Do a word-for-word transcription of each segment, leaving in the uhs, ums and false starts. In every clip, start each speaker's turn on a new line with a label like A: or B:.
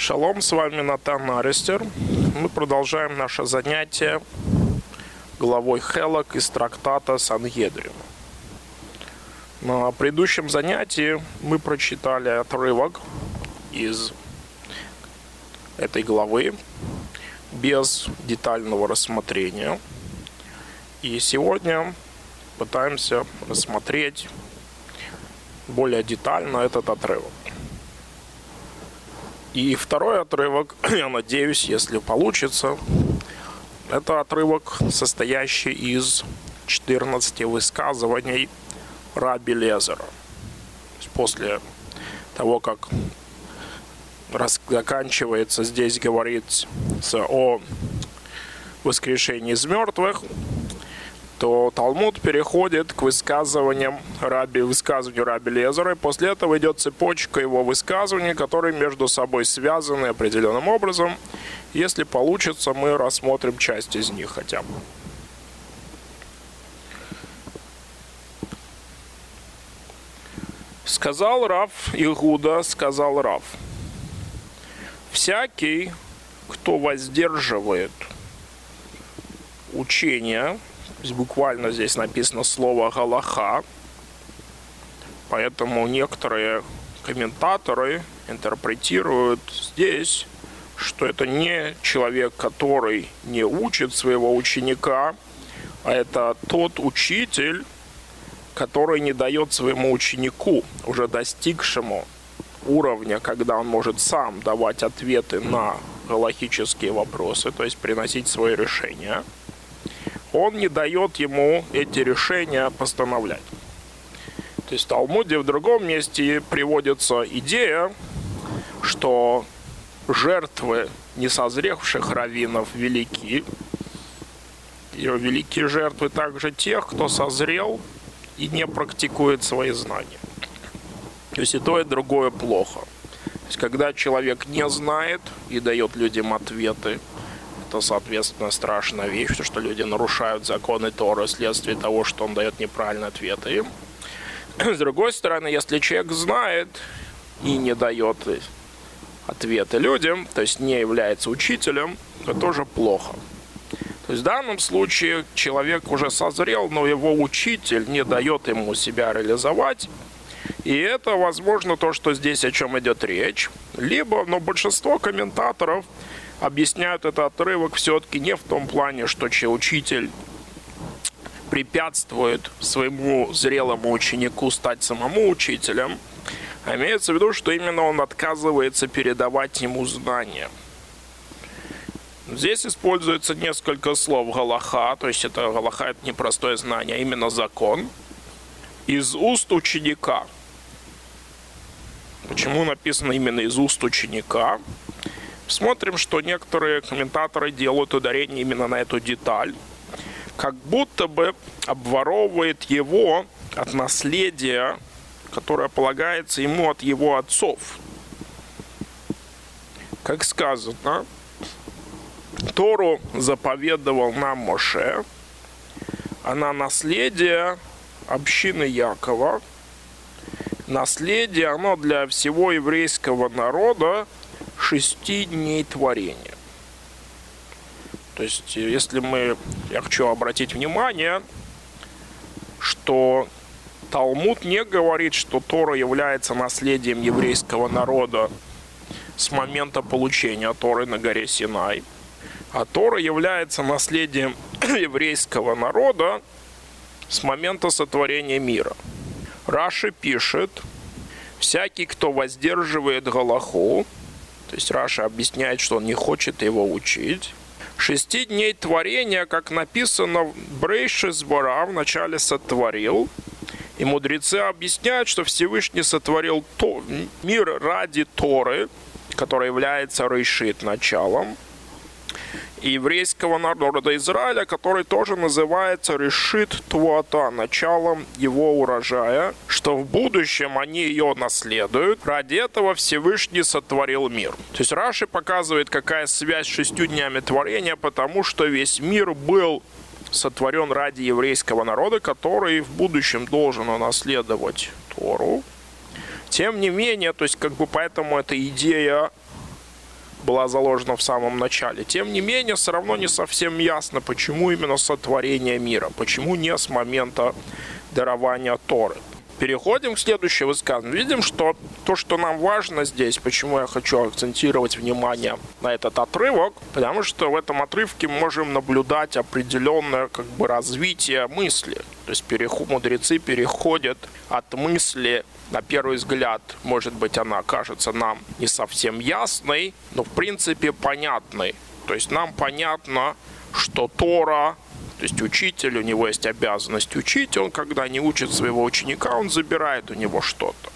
A: Шалом, с вами Натан Аристер. Мы продолжаем наше занятие главой Хелок из трактата Сангедрин. На предыдущем занятии мы прочитали отрывок из этой главы без детального рассмотрения. И сегодня пытаемся рассмотреть более детально этот отрывок. И второй отрывок, я надеюсь, если получится, это отрывок, состоящий из четырнадцати высказываний Раби Лезера. После того, как заканчивается здесь говорить о воскрешении из мертвых, то Талмуд переходит к высказываниям Раби, высказыванию Раби Лезера, и после этого идет цепочка его высказываний, которые между собой связаны определенным образом. Если получится, мы рассмотрим часть из них хотя бы. Сказал Рав Игуда, сказал Рав: всякий, кто воздерживает учение, буквально здесь написано слово «галаха», поэтому некоторые комментаторы интерпретируют здесь, что это не человек, который не учит своего ученика, а это тот учитель, который не дает своему ученику, уже достигшему уровня, когда он может сам давать ответы на галахические вопросы, то есть приносить свои решения, он не дает ему эти решения постановлять. То есть в Талмуде в другом месте приводится идея, что жертвы несозревших раввинов велики, и великие жертвы также тех, кто созрел и не практикует свои знания. То есть и то, и другое плохо. То есть когда человек не знает и дает людям ответы, это, соответственно, страшная вещь, что люди нарушают законы Торы вследствие того, что он дает неправильные ответы им. С другой стороны, если человек знает и не дает ответы людям, то есть не является учителем, то тоже плохо. То есть в данном случае человек уже созрел, но его учитель не дает ему себя реализовать. И это, возможно, то, что здесь о чем идет речь. Либо, но большинство комментаторов объясняют этот отрывок все-таки не в том плане, что учитель препятствует своему зрелому ученику стать самому учителем, а имеется в виду, что именно он отказывается передавать ему знания. Здесь используется несколько слов галаха, то есть это галаха, это не простое знание, а именно закон, из уст ученика. Почему написано именно из уст ученика? Смотрим, что некоторые комментаторы делают ударение именно на эту деталь, как будто бы обворовывает его от наследия, которое полагается ему от его отцов. Как сказано, Тору заповедовал нам Моше, а на наследие общины Якова, наследие оно для всего еврейского народа шести дней творения. То есть, если мы, я хочу обратить внимание, что Талмуд не говорит, что Тора является наследием еврейского народа с момента получения Торы на горе Синай, а Тора является наследием еврейского народа с момента сотворения мира. Раши пишет: всякий, кто воздерживает галаху, то есть Раши объясняет, что он не хочет его учить, шести дней творения, как написано в Брейшис Бара, вначале сотворил. И мудрецы объясняют, что Всевышний сотворил то, мир ради Торы, которая является Рейшит, началом, и еврейского народа Израиля, который тоже называется Решит Твуата, началом его урожая, что в будущем они ее наследуют. Ради этого Всевышний сотворил мир. То есть Раши показывает, какая связь с шестью днями творения, потому что весь мир был сотворен ради еврейского народа, который в будущем должен унаследовать Тору. Тем не менее, то есть как бы поэтому эта идея была заложена в самом начале. Тем не менее, все равно не совсем ясно, почему именно сотворение мира, почему не с момента дарования Торы. Переходим к следующему высказыванию. Видим, что то, что нам важно здесь, почему я хочу акцентировать внимание на этот отрывок, потому что в этом отрывке мы можем наблюдать определенное как бы развитие мысли. То есть переход, мудрецы переходят от мысли, на первый взгляд, может быть, она кажется нам не совсем ясной, но в принципе понятной. То есть нам понятно, что Тора, то есть учитель, у него есть обязанность учить, он когда не учит своего ученика, он забирает у него что-то.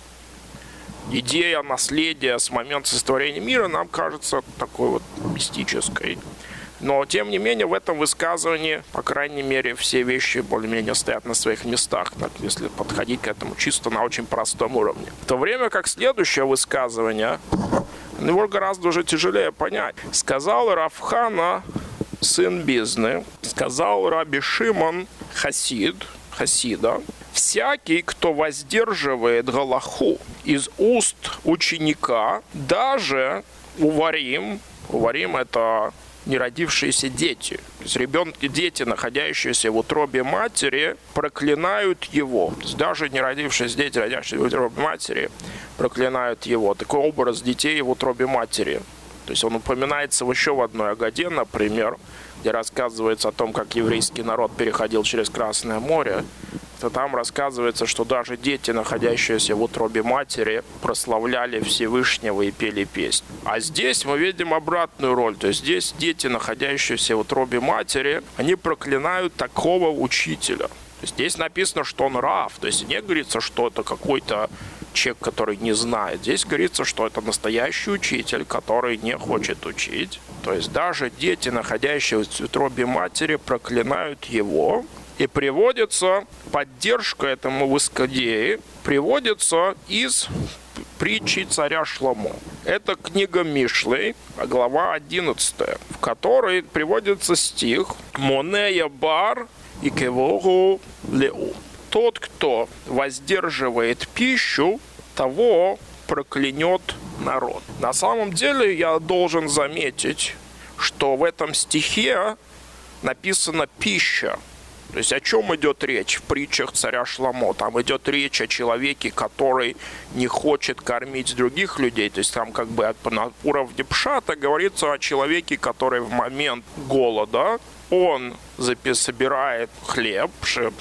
A: Идея наследия с момента сотворения мира нам кажется такой вот мистической. Но, тем не менее, в этом высказывании, по крайней мере, все вещи более-менее стоят на своих местах, так, если подходить к этому чисто на очень простом уровне. В то время как следующее высказывание, его гораздо уже тяжелее понять. Сказал Рав Хана, сын Бизны, сказал Раби Шимон Хасид, Хасида, всякий, кто воздерживает галаху из уст ученика, даже уварим, уварим это неродившиеся дети, то есть ребенки, дети, находящиеся в утробе матери, проклинают его. То есть даже неродившиеся дети, родящиеся в утробе матери, проклинают его. Такой образ детей в утробе матери. То есть он упоминается еще в одной Агаде, например, где рассказывается о том, как еврейский народ переходил через Красное море, то там рассказывается, что даже дети, находящиеся в утробе матери, прославляли Всевышнего и пели песнь. А здесь мы видим обратную роль. То есть здесь дети, находящиеся в утробе матери, они проклинают такого учителя. То есть здесь написано, что он рав. То есть не говорится, что это какой-то человек, который не знает. Здесь говорится, что это настоящий учитель, который не хочет учить. То есть даже дети, находящиеся в утробе матери, проклинают его. И приводится, поддержка этому высказанию приводится из притчи царя Шломо. Это книга Мишлей, глава одиннадцатая, в которой приводится стих «Монея бар и кевогу леу». Тот, кто воздерживает пищу, того проклянет народ. На самом деле я должен заметить, что в этом стихе написано «пища». То есть о чем идет речь в притчах царя Шломо? Там идет речь о человеке, который не хочет кормить других людей. То есть там как бы на уровне пшата говорится о человеке, который в момент голода, он собирает хлеб,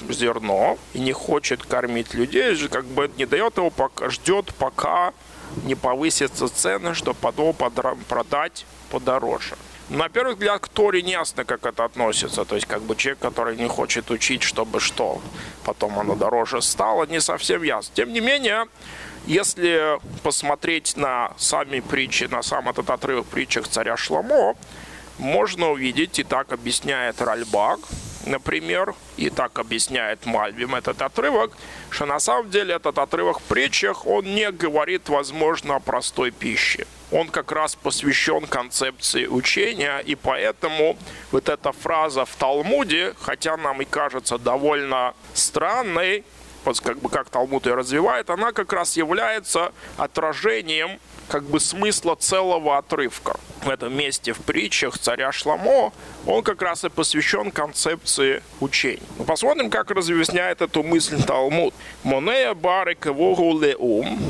A: зерно, и не хочет кормить людей, как бы не дает его, пока, ждет, пока не повысятся цены, чтобы потом продать подороже. На первый взгляд, к Торе не ясно, как это относится. То есть, как бы человек, который не хочет учить, чтобы что, потом оно дороже стало, не совсем ясно. Тем не менее, если посмотреть на сами притчи, на сам этот отрывок в притчах царя Шломо, можно увидеть, и так объясняет Ральбаг, например, и так объясняет Мальбим этот отрывок, что на самом деле этот отрывок в притчах, он не говорит, возможно, о простой пище. Он как раз посвящен концепции учения, и поэтому вот эта фраза в Талмуде, хотя нам и кажется довольно странной, вот как бы как Талмуд ее развивает, она как раз является отражением как бы смысла целого отрывка. В этом месте в притчах царя Шломо он как раз и посвящен концепции учения. Но посмотрим, как разъясняет эту мысль Талмуд. «Монея бар и кевогу леум».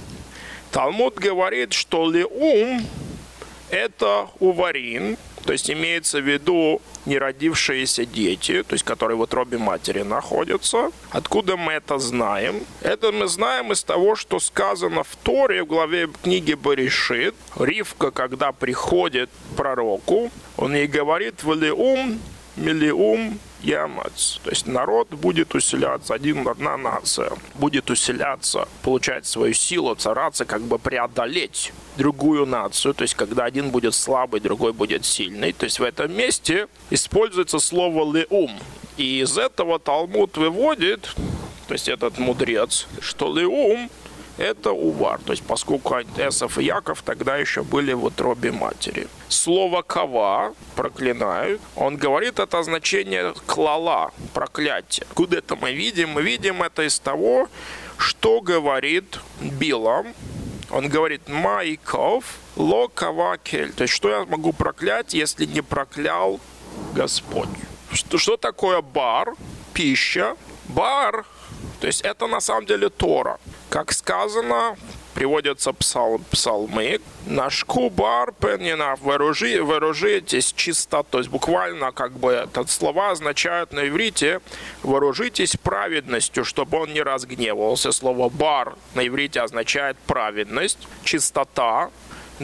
A: Талмуд говорит, что леум – это уварин, то есть имеется в виду неродившиеся дети, то есть которые в утробе матери находятся. Откуда мы это знаем? Это мы знаем из того, что сказано в Торе, в главе книги Берешит. Ривка, когда приходит к пророку, он ей говорит «Валеум, милиум, ямац». То есть народ будет усиляться, один, одна нация будет усиляться, получать свою силу, цараться, как бы преодолеть другую нацию. То есть когда один будет слабый, другой будет сильный. То есть в этом месте используется слово «леум». И из этого Талмуд выводит, то есть этот мудрец, что «леум» – это увар. То есть поскольку Эсав и Яков тогда еще были в утробе матери. Слово «кава» проклинают. Он говорит, это значение «клала», проклятие. Куда это мы видим? Мы видим это из того, что говорит Билам Он говорит «Майков локавакель». То есть, что я могу проклять, если не проклял Господь? Что, что такое бар? Пища. Бар. То есть, это на самом деле Тора. Как сказано, приводятся псал, псалмы. «Нашку бар пенина, вооружи, вооружитесь чисто». То есть, буквально, как бы, это слова означают на иврите «вооружитесь праведностью, чтобы он не разгневался». Слово «бар» на иврите означает праведность, чистота.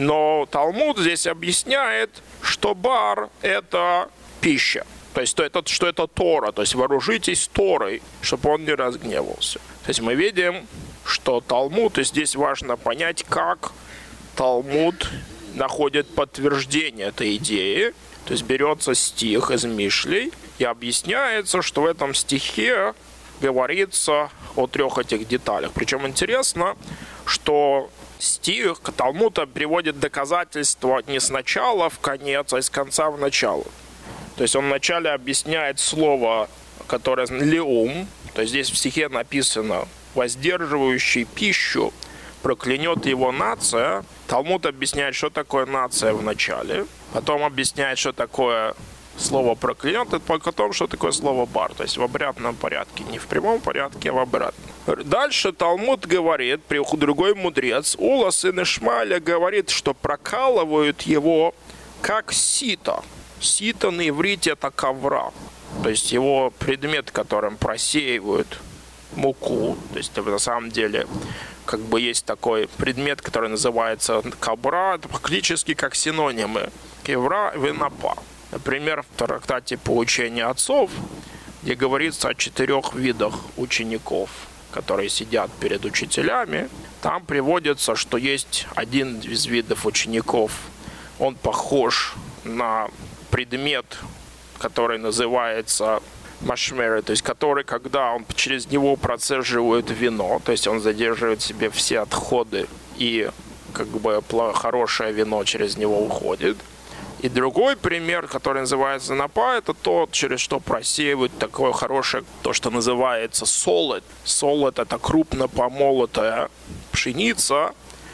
A: Но Талмуд здесь объясняет, что бар – это пища. То есть, это, что это Тора. То есть, вооружитесь Торой, чтобы он не разгневался. То есть, мы видим, что Талмуд, и здесь важно понять, как Талмуд находит подтверждение этой идеи. То есть берется стих из Мишлей и объясняется, что в этом стихе говорится о трех этих деталях. Причем интересно, что стих Талмуд приводит доказательства не сначала в конец, а из конца в начало. То есть он вначале объясняет слово, которое «леум», то есть здесь в стихе написано «воздерживающий пищу проклянет его нация». Талмуд объясняет, что такое нация в начале, потом объясняет, что такое слово «проклянет», и потом, что такое слово «бар», то есть в обратном порядке, не в прямом порядке, а в обратном. Дальше Талмуд говорит, другой мудрец, Ула, сын Ишмаэля, говорит, что прокалывают его как сито. Сито на иврите – это ковра, то есть его предмет, которым просеивают муку, то есть на самом деле как бы есть такой предмет, который называется кабра, это фактически как синонимы кевра и венапа. Например, в трактате «Поучение отцов», где говорится о четырех видах учеников, которые сидят перед учителями, там приводится, что есть один из видов учеников, он похож на предмет, который называется машмеры, то есть который, когда он через него процеживает вино, то есть он задерживает в себе все отходы, и как бы хорошее вино через него уходит. И другой пример, который называется напа, это то, через что просеивают такое хорошее, то, что называется солод. Солод – это крупно помолотая пшеница,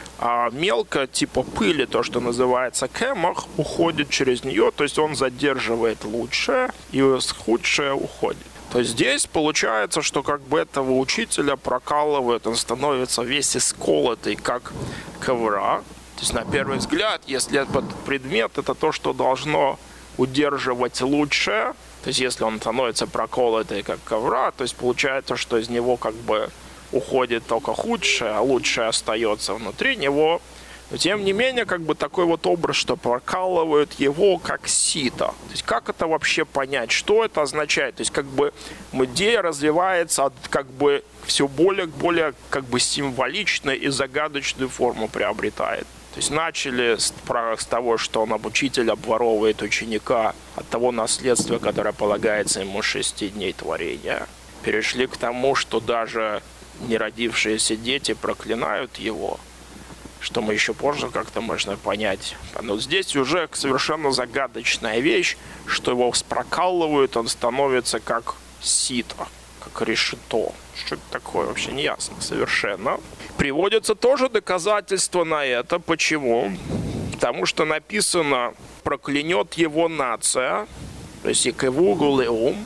A: а мелко, типа пыли, то, что называется кемах, уходит через нее, то есть он задерживает лучшее, и худшее уходит. То есть здесь получается, что как бы этого учителя прокалывают, он становится весь исколотый, как ковра. То есть на первый взгляд, если этот предмет, это то, что должно удерживать лучшее, то есть если он становится проколотый, как ковра, то есть получается, что из него как бы уходит только худшее, а лучшее остается внутри него. Но тем не менее, как бы такой вот образ, что прокалывают его как сито. То есть как это вообще понять? Что это означает? То есть как бы идея развивается, как бы все более более как бы символичную и загадочную форму приобретает. То есть начали с, с того, что он учитель обворовывает ученика от того наследства, которое полагается ему шести дней творения. Перешли к тому, что даже неродившиеся дети проклинают его, что мы еще позже как-то можно понять. Но здесь уже совершенно загадочная вещь, что его прокалывают, он становится как сито, как решето. Что это такое, вообще не ясно совершенно. Приводятся тоже доказательства на это. Почему? Потому что написано «проклянет его нация», то есть «икеву леум».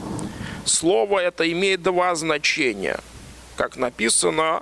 A: Слово это имеет два значения. Как написано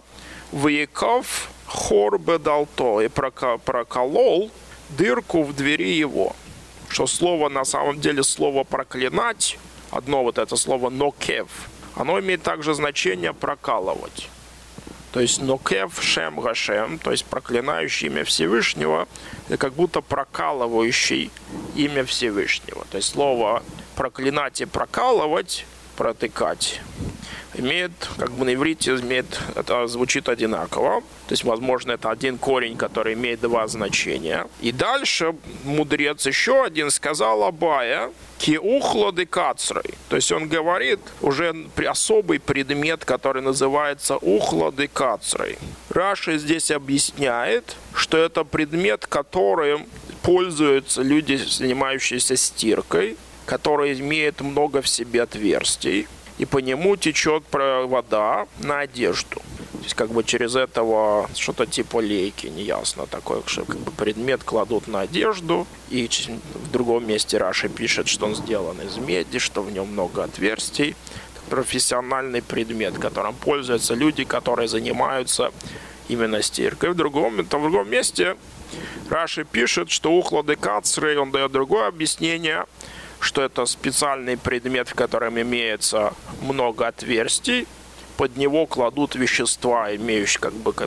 A: «Ваяков хор бедалто» и проколол дырку в двери его. Что слово на самом деле слово «проклинать», одно вот это слово «нокев», оно имеет также значение «прокалывать». То есть «нокев шем гашем», то есть проклинающий имя Всевышнего, это как будто прокалывающий имя Всевышнего. То есть слово «проклинать» и «прокалывать», «протыкать» имеет, как бы на иврите имеет, это звучит одинаково. То есть, возможно, это один корень, который имеет два значения. И дальше мудрец еще один сказал Абая «ки ухло де кацрой». То есть он говорит уже особый предмет, который называется ухло де кацрой. Раши здесь объясняет, что это предмет, которым пользуются люди, занимающиеся стиркой, который имеет много в себе отверстий, и по нему течет вода на одежду. есть как бы через этого что-то типа лейки, неясно такое, что как бы предмет кладут на одежду, и в другом месте Раши пишет, что он сделан из меди, что в нем много отверстий. Профессиональный предмет, которым пользуются люди, которые занимаются именно стиркой. В другом, в другом месте Раши пишет, что ухлады кацры, он дает другое объяснение, что это специальный предмет, в котором имеется много отверстий, под него кладут вещества, имеющие как бы...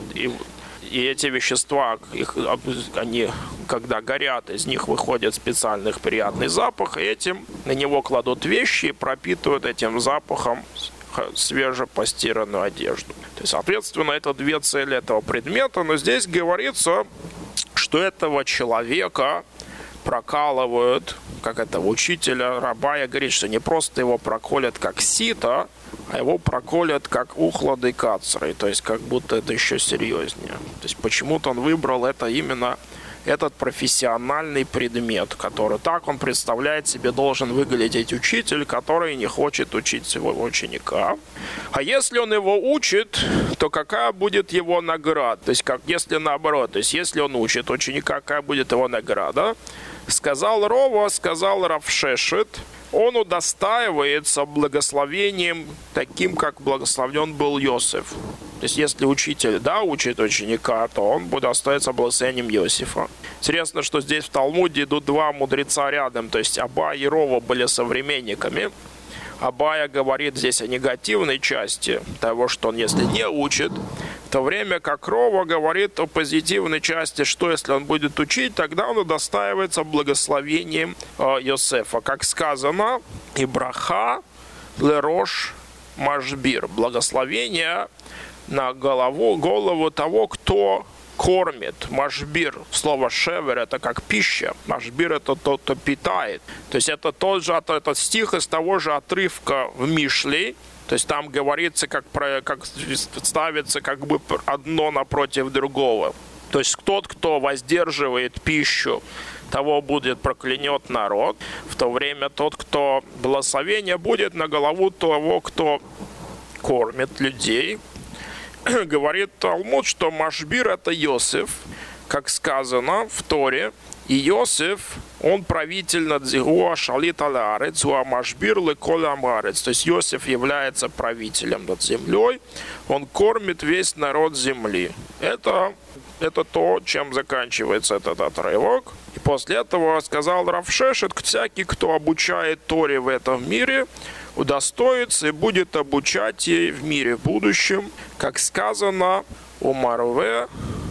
A: И эти вещества, их, они, когда горят, из них выходит специальный приятный запах, и этим на него кладут вещи и пропитывают этим запахом свежепостиранную одежду. То есть, соответственно, это две цели этого предмета, но здесь говорится, что этого человека прокалывают, как это, учителя Рабая говорит, что не просто его проколят как сито, а его проколят как ухлады кацры, то есть как будто это еще серьезнее. То есть почему-то он выбрал это именно этот профессиональный предмет, который так он представляет себе должен выглядеть учитель, который не хочет учить своего ученика. А если он его учит, то какая будет его награда? То есть как если наоборот, то есть если он учит ученика, какая будет его награда? Сказал Рова, сказал Рав Шешет, он удостаивается благословением таким, как благословен был Йосеф. То есть, если учитель, да, учит ученика, то он будет остаться благословением Йосифа. Интересно, что здесь в Талмуде идут два мудреца рядом, то есть Абай и Рова были современниками. Абая говорит здесь о негативной части того, что он, если не учит, в то время как Рова говорит о позитивной части, что если он будет учить, тогда он удостаивается благословением э, Йосефа. Как сказано, и браха лерош машбир, благословение на голову, голову того, кто кормит. Машбир, слово шевер, это как пища. Машбир — это тот, кто питает. То есть это тот же, этот стих из того же отрывка в Мишле. То есть там говорится, как, про, как ставится как бы одно напротив другого. То есть тот, кто воздерживает пищу, того будет проклянет народ. В то время тот, кто благословение будет на голову того, кто кормит людей. Говорит Талмуд, что Машбир — это Йосеф, как сказано в Торе. И Йосеф, он правитель над Зигуа Шалит Алярец, Уа Машбир Леколь Амарец. То есть Йосеф является правителем над землей, он кормит весь народ земли. Это, это то, чем заканчивается этот отрывок. И после этого сказал Рав Шешет, всякий, кто обучает Торе в этом мире, удостоится и будет обучать ей в мире будущем, как сказано у Марве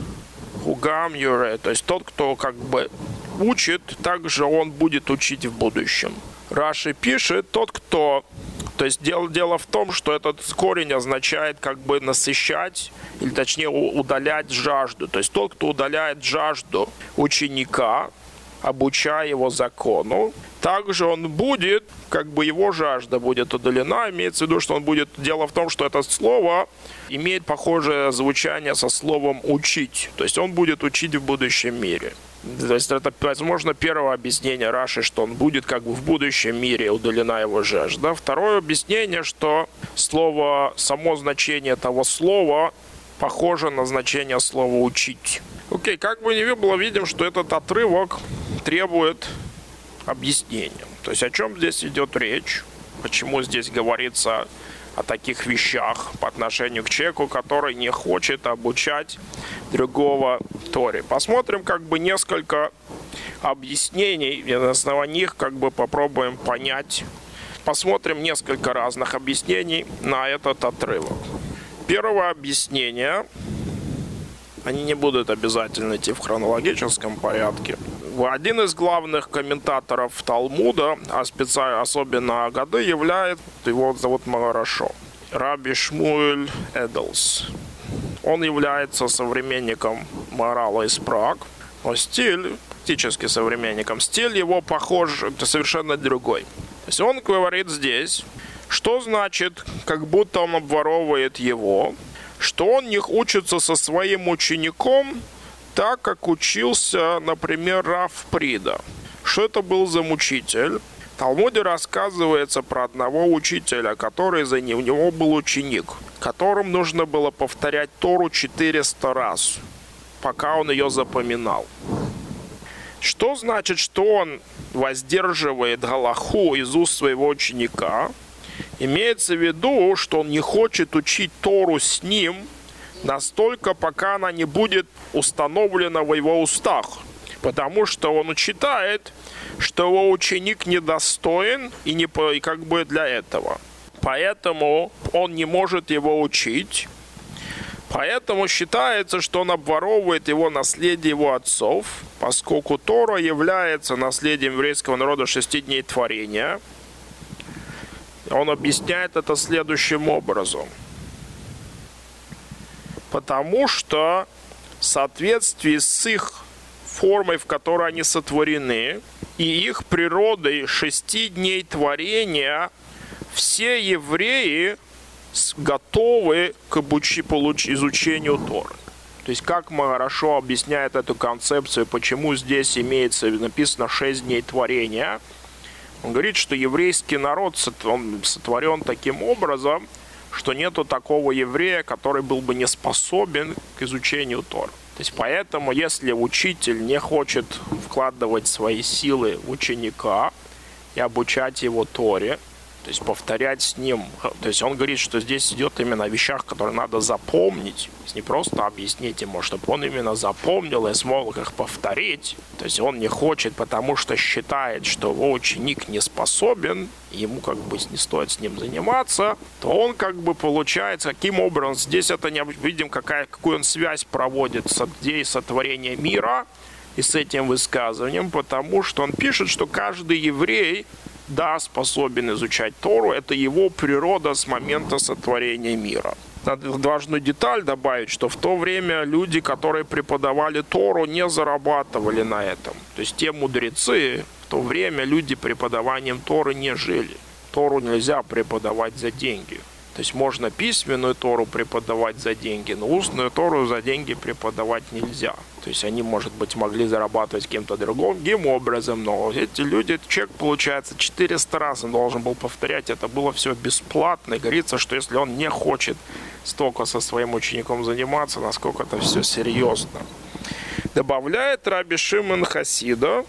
A: Хугам Юре. То есть тот, кто как бы учит, также он будет учить в будущем. Раши пишет, тот, кто... То есть дело, дело в том, что этот корень означает как бы насыщать, или точнее удалять жажду. То есть тот, кто удаляет жажду ученика, обучая его закону, также он будет, как бы его жажда будет удалена, имеется в виду, что он будет... Дело в том, что это слово имеет похожее звучание со словом «учить», то есть он будет учить в будущем мире. То есть это, возможно, первое объяснение Раши, что он будет как бы в будущем мире удалена его жажда. Второе объяснение, что слово, само значение того слова похоже на значение слова «учить». Окей, как бы ни было, видим, что этот отрывок требует объяснения. То есть о чем здесь идет речь? Почему здесь говорится о таких вещах по отношению к человеку, который не хочет обучать другого Торе? Посмотрим как бы несколько объяснений, и на основании них как бы попробуем понять. Посмотрим несколько разных объяснений на этот отрывок. Первое объяснение, они не будут обязательно идти в хронологическом порядке. Один из главных комментаторов Талмуда, а специально, особенно Агады, является, его зовут Магарашо, Раби Шмуэль Эдлс. Он является современником Маорала из Праг, но стиль, практически современником, стиль его похож, это совершенно другой. То есть он говорит здесь, что значит, как будто он обворовывает его, что он не учится со своим учеником так, как учился, например, Рав Прида. Что это был за учитель? В Талмуде рассказывается про одного учителя, который за ним, у него был ученик. которым нужно было повторять Тору четыреста раз, пока он ее запоминал. Что значит, что он воздерживает галаху из уст своего ученика? Имеется в виду, что он не хочет учить Тору с ним настолько, пока она не будет установлена в его устах. Потому что он считает, что его ученик недостоин и не по, и как бы для этого. Поэтому он не может его учить. Поэтому считается, что он обворовывает его наследие его отцов, поскольку Тора является наследием еврейского народа шести дней творения. Он объясняет это следующим образом. Потому что в соответствии с их формой, в которой они сотворены, и их природой шести дней творения, все евреи готовы к изучению Торы. То есть, как Магарашо объясняет эту концепцию, почему здесь имеется написано шесть дней творения. Он говорит, что еврейский народ он сотворен таким образом, что нету такого еврея, который был бы не способен к изучению Торы. То есть, поэтому, если учитель не хочет вкладывать свои силы в ученика и обучать его Торе, то есть повторять с ним. То есть он говорит, что здесь идет именно о вещах, которые надо запомнить. То есть не просто объяснить ему, чтобы он именно запомнил и смог их повторить. То есть он не хочет, потому что считает, что его ученик не способен, ему как бы не стоит с ним заниматься, то он как бы получается, каким образом, здесь это не видим, какая, какую он связь проводит с идеей сотворения мира и с этим высказыванием, потому что он пишет, что каждый еврей да, способен изучать Тору, это его природа с момента сотворения мира. Надо важную деталь добавить, что в то время люди, которые преподавали Тору, не зарабатывали на этом. То есть те мудрецы, в то время люди преподаванием Торы не жили. Тору нельзя преподавать за деньги. То есть можно письменную Тору преподавать за деньги, но устную Тору за деньги преподавать нельзя. То есть они, может быть, могли зарабатывать каким-то другим образом, но эти люди, этот человек, получается, четыреста раз он должен был повторять, это было все бесплатно. И говорится, что если он не хочет столько со своим учеником заниматься, насколько это все серьезно. Добавляет Раби Шимон Хасида,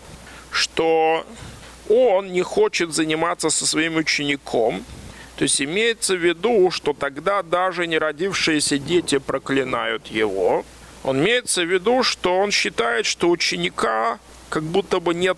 A: что он не хочет заниматься со своим учеником. То есть имеется в виду, что тогда даже не родившиеся дети проклинают его. Он имеется в виду, что он считает, что ученика как будто бы нет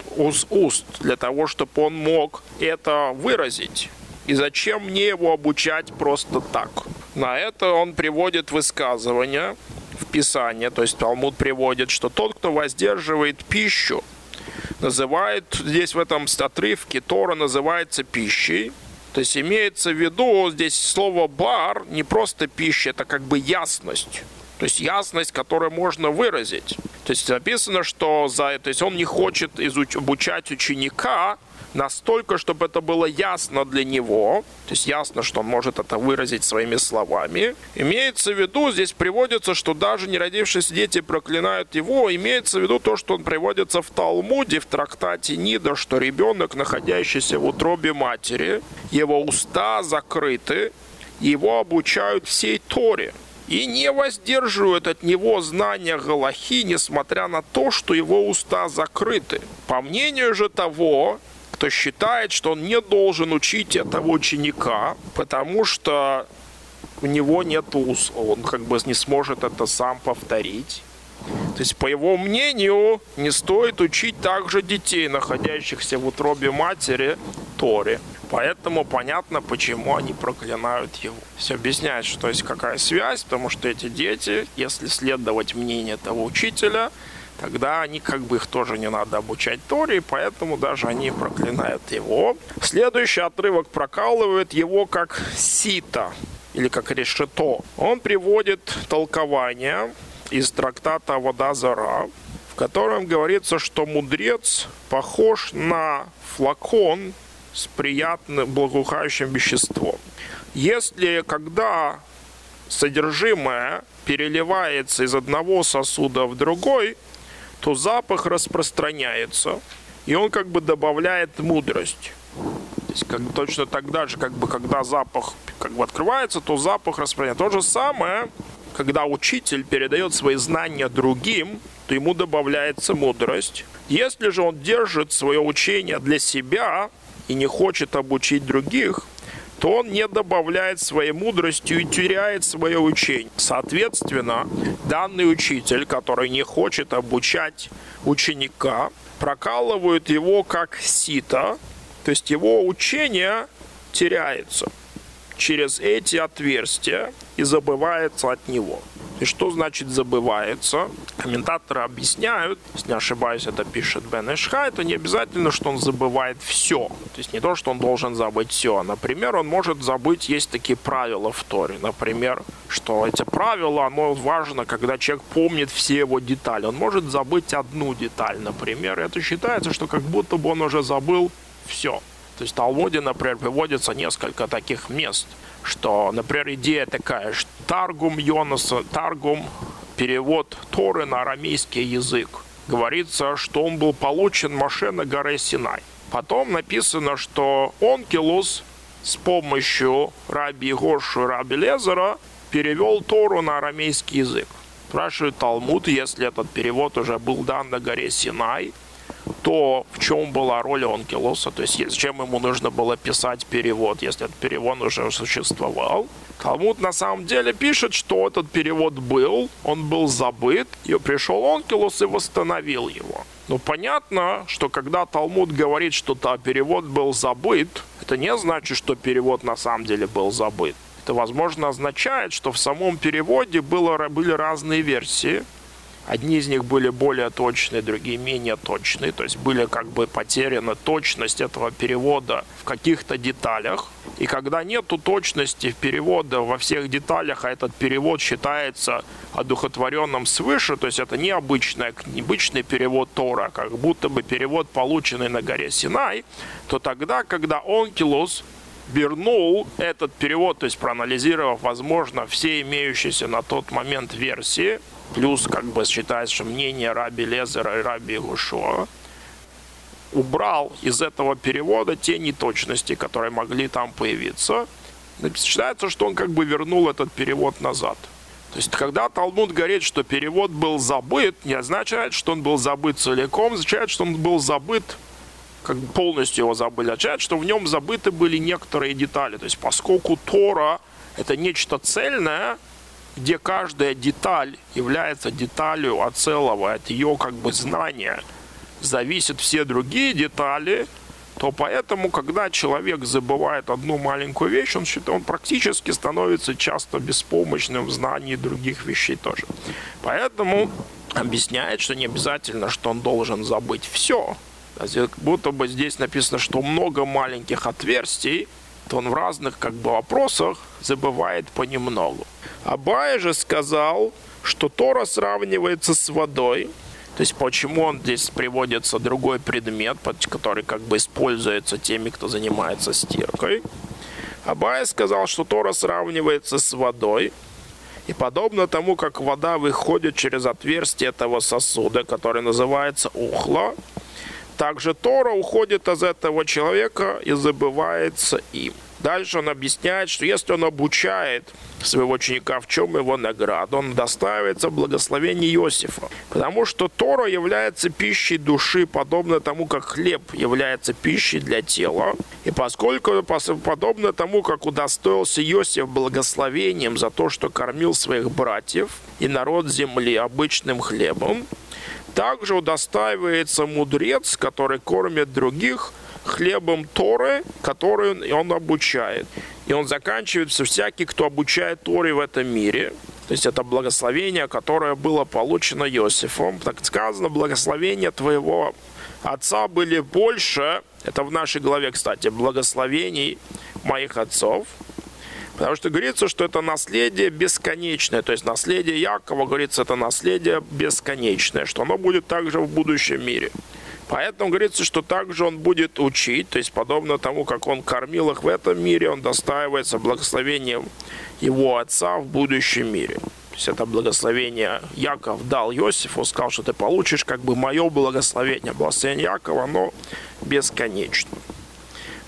A: уст для того, чтобы он мог это выразить. И зачем мне его обучать просто так? На это он приводит высказывание в Писании, то есть Талмуд приводит, что тот, кто воздерживает пищу, называет, здесь в этом отрывке Тора называется пищей. То есть имеется в виду здесь слово «бар» не просто пища, это как бы ясность. То есть ясность, которую можно выразить. То есть написано, что за, то есть он не хочет изуч, обучать ученика настолько, чтобы это было ясно для него. То есть ясно, что он может это выразить своими словами. Имеется в виду, здесь приводится, что даже не родившиеся дети проклинают его. Имеется в виду то, что он приводится в Талмуде, в трактате Нида, что ребенок, находящийся в утробе матери, его уста закрыты, его обучают всей Торе. И не воздерживают от него знания галахи, несмотря на то, что его уста закрыты. По мнению же того, кто считает, что он не должен учить этого ученика, потому что у него нет уст, он как бы не сможет это сам повторить. То есть, по его мнению, не стоит учить также детей, находящихся в утробе матери, Торе. Поэтому понятно, почему они проклинают его. Все объясняет, что есть какая связь, потому что эти дети, если следовать мнению этого учителя, тогда они как бы их тоже не надо обучать Торе, и поэтому даже они проклинают его. Следующий отрывок прокалывает его как сито, или как решето. Он приводит толкование из трактата «Вода Зара», в котором говорится, что мудрец похож на флакон с приятным благоухающим веществом. Если когда содержимое переливается из одного сосуда в другой, то запах распространяется, и он как бы добавляет мудрость. То То есть как, точно тогда же, как бы, когда запах как бы открывается, то запах распространяется. То же самое, когда учитель передает свои знания другим, то ему добавляется мудрость. Если же он держит свое учение для себя и не хочет обучить других, то он не добавляет своей мудростью и теряет свое учение. Соответственно, данный учитель, который не хочет обучать ученика, прокалывает его как сито, то есть его учение теряется через эти отверстия и забывается от него. И что значит забывается? Комментаторы объясняют, если не ошибаюсь, это пишет Бен Иш Хай, это не обязательно, что он забывает все. То есть не то, что он должен забыть все. Например, он может забыть, есть такие правила в Торе. Например, что эти правила, оно важно, когда человек помнит все его детали. Он может забыть одну деталь, например. Это считается, что как будто бы он уже забыл все. То есть в Талмуде, например, приводится несколько таких мест, что, например, идея такая, что Таргум Йонаса, Таргум, перевод Торы на арамейский язык. Говорится, что он был получен Моше на горе Синай. Потом написано, что Онкелус с помощью раби Гоши и раби Лезера перевел Тору на арамейский язык. Спрашивает Талмуд, если этот перевод уже был дан на горе Синай, то в чем была роль Онкелуса, то есть зачем ему нужно было писать перевод, если этот перевод уже существовал. Талмуд на самом деле пишет, что этот перевод был, он был забыт, и пришел Онкелус и восстановил его. Но понятно, что когда Талмуд говорит, что -то перевод был забыт, это не значит, что перевод на самом деле был забыт. Это, возможно, означает, что в самом переводе было, были разные версии. Одни из них были более точные, другие менее точные. То есть были как бы потеряна точность этого перевода в каких-то деталях. И когда нету точности перевода во всех деталях, а этот перевод считается одухотворенным свыше, то есть это не обычный, необычный перевод Тора, как будто бы перевод, полученный на горе Синай, то тогда, когда Онкелус вернул этот перевод, то есть проанализировав, возможно, все имеющиеся на тот момент версии, плюс, как бы, считается, мнение раби Лезера и раби Гошуа, убрал из этого перевода те неточности, которые могли там появиться. Считается, что он как бы вернул этот перевод назад. То есть, когда Талмуд говорит, что перевод был забыт, не означает, что он был забыт целиком, означает, что он был забыт, как бы полностью его забыли, означает, что в нем забыты были некоторые детали. То есть, поскольку Тора – это нечто цельное, где каждая деталь является деталью от целого, от ее как бы знания зависят все другие детали, то поэтому, когда человек забывает одну маленькую вещь, он, считает, он практически становится часто беспомощным в знании других вещей тоже. Поэтому объясняет, что не обязательно, что он должен забыть все. Как будто бы здесь написано, что много маленьких отверстий, то он в разных как бы вопросах забывает понемногу. Абай же сказал, что Тора сравнивается с водой. То есть почему он здесь приводится другой предмет, который как бы используется теми, кто занимается стиркой. Абай сказал, что Тора сравнивается с водой. И подобно тому, как вода выходит через отверстие этого сосуда, который называется ухло, также Тора уходит из этого человека и забывается им. Дальше он объясняет, что если он обучает своего ученика, в чем его награда, он удостаивается благословения Иосифа. Потому что Тора является пищей души, подобно тому, как хлеб является пищей для тела. И поскольку подобно тому, как удостоился Иосиф благословением за то, что кормил своих братьев и народ земли обычным хлебом, также удостаивается мудрец, который кормит других хлебом Торы, который он обучает. И он заканчивается всякий, кто обучает Торе в этом мире. То есть это благословение, которое было получено Иосифом. Так сказано, благословения твоего отца были больше, это в нашей главе, кстати, благословений моих отцов. Потому что говорится, что это наследие бесконечное. То есть наследие Якова, говорится, это наследие бесконечное, что оно будет также в будущем мире. Поэтому говорится, что также он будет учить, то есть подобно тому, как он кормил их в этом мире, он достаивается благословением его отца в будущем мире. То есть это благословение Яков дал Иосифу, сказал, что ты получишь как бы мое благословение. Благословение Якова, оно бесконечно.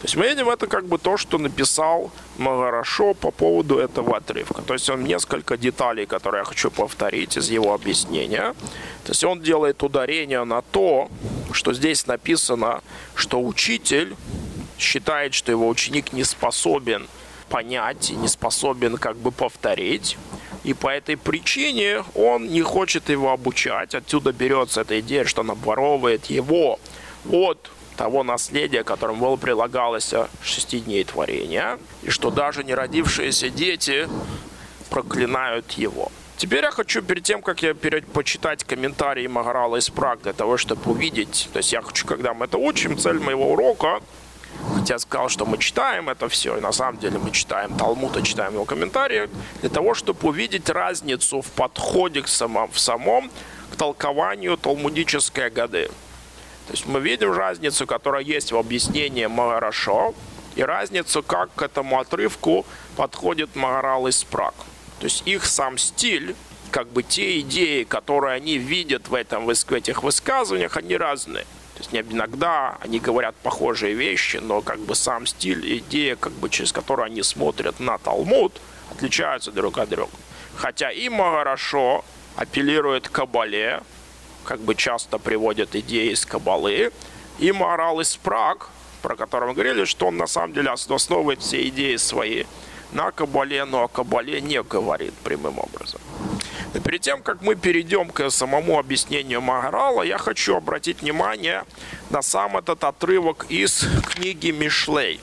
A: То есть мы видим это как бы то, что написал Магарашо по поводу этого отрывка. То есть он несколько деталей, которые я хочу повторить из его объяснения. То есть он делает ударение на то, что здесь написано, что учитель считает, что его ученик не способен понять и не способен как бы повторить. И по этой причине он не хочет его обучать. Отсюда берется эта идея, что он обворовывает его от того наследия, которым было прилагалось шести дней творения, и что даже неродившиеся дети проклинают его. Теперь я хочу, перед тем, как я перед, почитать комментарии Магарала из Праг, для того, чтобы увидеть, то есть я хочу, когда мы это учим, цель моего урока, хотя я сказал, что мы читаем это все, и на самом деле мы читаем Талмуд и читаем его комментарии, для того, чтобы увидеть разницу в подходе к самому, в самом к толкованию талмудической Агады. То есть мы видим разницу, которая есть в объяснении Магарашо, и разницу, как к этому отрывку подходит Магарал из Праг. То есть их сам стиль, как бы те идеи, которые они видят в, этом, в этих высказываниях, они разные. То есть иногда они говорят похожие вещи, но как бы сам стиль и идея, как бы, через которую они смотрят на Талмуд, отличаются друг от друга. Хотя и Магарашо апеллирует к Кабале, как бы часто приводят идеи из Кабалы, и Магарал из Праг, про который мы говорили, что он на самом деле основывает все идеи свои на Кабале, но о Кабале не говорит прямым образом. И перед тем, как мы перейдем к самому объяснению Магарала, я хочу обратить внимание на сам этот отрывок из книги Мишлей.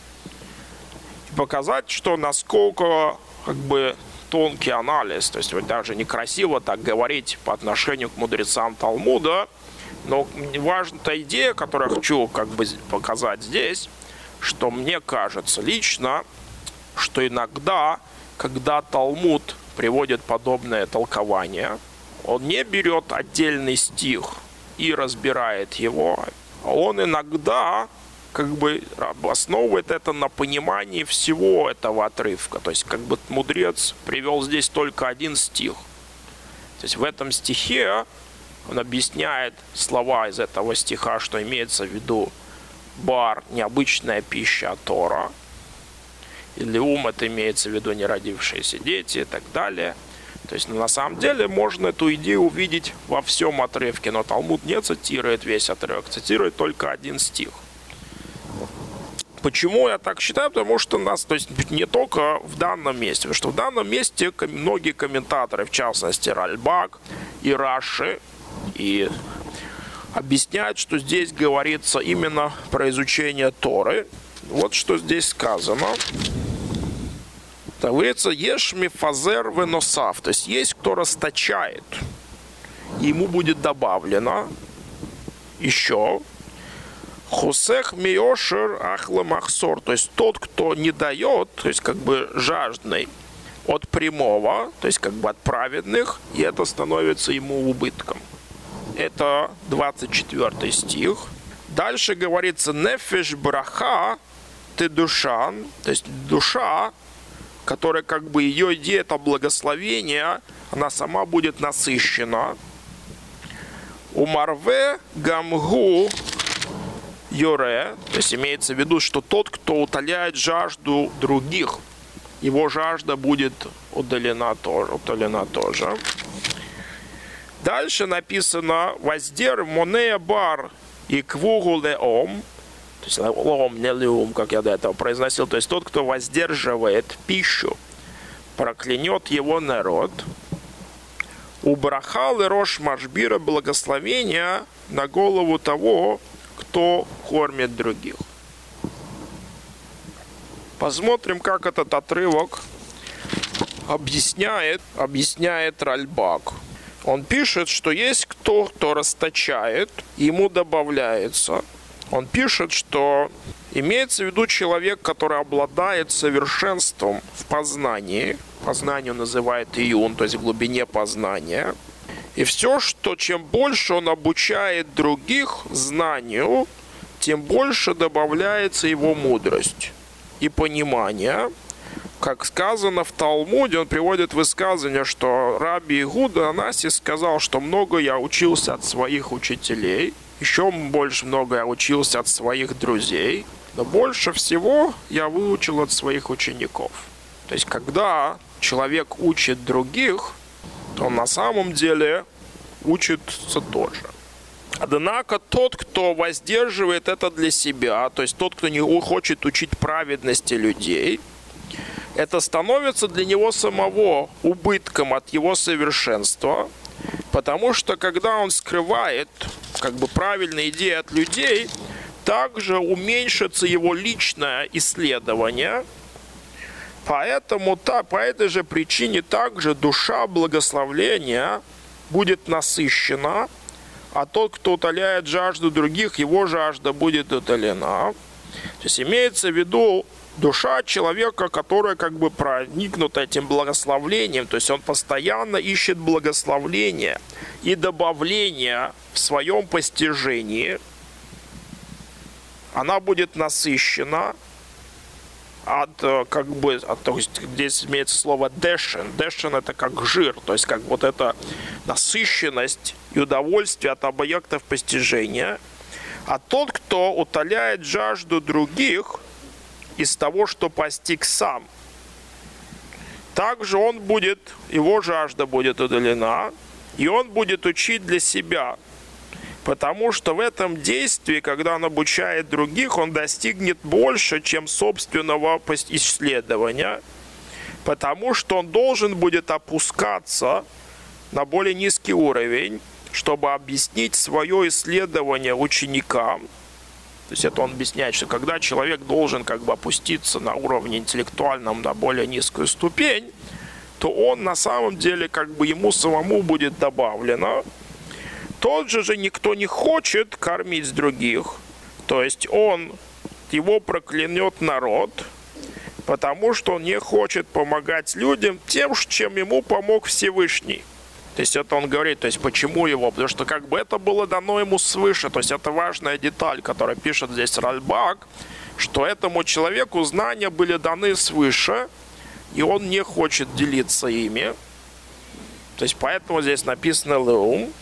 A: И показать, что насколько как бы тонкий анализ, то есть вот даже некрасиво так говорить по отношению к мудрецам Талмуда, но важна та идея, которую я хочу как бы показать здесь, что мне кажется лично, что иногда, когда Талмуд приводит подобное толкование, он не берет отдельный стих и разбирает его, а он иногда как бы основывает это на понимании всего этого отрывка. То есть как бы мудрец привел здесь только один стих. То есть в этом стихе он объясняет слова из этого стиха, что имеется в виду бар, необычная пища от Тора, или ум, это имеется в виду неродившиеся дети и так далее. То есть на самом деле можно эту идею увидеть во всем отрывке, но Талмуд не цитирует весь отрывок, цитирует только один стих. Почему я так считаю? Потому что нас, то есть не только в данном месте, потому что в данном месте многие комментаторы, в частности Ральбак и Раши, и объясняют, что здесь говорится именно про изучение Торы. Вот что здесь сказано. Так говорится, еш мифазер веносав, то есть есть кто расточает, и ему будет добавлено еще хусех миошер ахла махсор, то есть тот, кто не дает, то есть как бы жаждный от прямого, то есть как бы от праведных, и это становится ему убытком. Это двадцать четвёртый стих. Дальше говорится нефеш браха ты душан, то есть душа, которая как бы ее идея это благословение, она сама будет насыщена. Умарве гамгу йоре, то есть имеется в виду, что тот, кто утоляет жажду других, его жажда будет удалена тоже. Удалена тоже. Дальше написано воздер монея бар и квугу леом, то есть лом, не леум, как я до этого произносил, то есть тот, кто воздерживает пищу, проклянет его народ. Убрахал и рош машбира, благословения на голову того, кто кормит других. Посмотрим, как этот отрывок объясняет, объясняет Ральбак. Он пишет, что есть кто, кто расточает, ему добавляется. Он пишет, что имеется в виду человек, который обладает совершенством в познании. Познанию называет июн, то есть в глубине познания. И все, что чем больше он обучает других знанию, тем больше добавляется его мудрость и понимание. Как сказано в Талмуде, он приводит высказывание, что Раби Игуда Анаси сказал, что много я учился от своих учителей, еще больше много я учился от своих друзей. но больше всего я выучил от своих учеников. То есть, когда человек учит других, то он на самом деле учится тоже. Однако тот, кто воздерживает это для себя, то есть тот, кто не хочет учить праведности людей, это становится для него самого убытком от его совершенства, потому что когда он скрывает как бы правильные идеи от людей, также уменьшится его личное исследование. Поэтому та, по этой же причине также душа благословления будет насыщена, а тот, кто утоляет жажду других, его жажда будет утолена. То есть имеется в виду душа человека, которая как бы проникнута этим благословлением, то есть он постоянно ищет благословления и добавления в своем постижении. Она будет насыщена от, как бы, от, то есть здесь имеется слово дэшен. Дэшен это как жир, то есть как вот эта насыщенность и удовольствие от объектов постижения. А тот, кто утоляет жажду других из того, что постиг сам, также он будет, его жажда будет удалена, и он будет учить для себя. Потому что в этом действии, когда он обучает других, он достигнет больше, чем собственного исследования, потому что он должен будет опускаться на более низкий уровень, чтобы объяснить свое исследование ученикам. То есть это он объясняет, что когда человек должен как бы опуститься на уровне интеллектуальном на более низкую ступень, то он на самом деле как бы ему самому будет добавлено. Тот же же никто не хочет кормить других, то есть он, его проклянет народ, потому что он не хочет помогать людям тем, чем ему помог Всевышний. То есть это он говорит, то есть почему его, потому что как бы это было дано ему свыше, то есть это важная деталь, которая пишет здесь Ральбаг, что этому человеку знания были даны свыше, и он не хочет делиться ими. То есть поэтому здесь написано «леум»,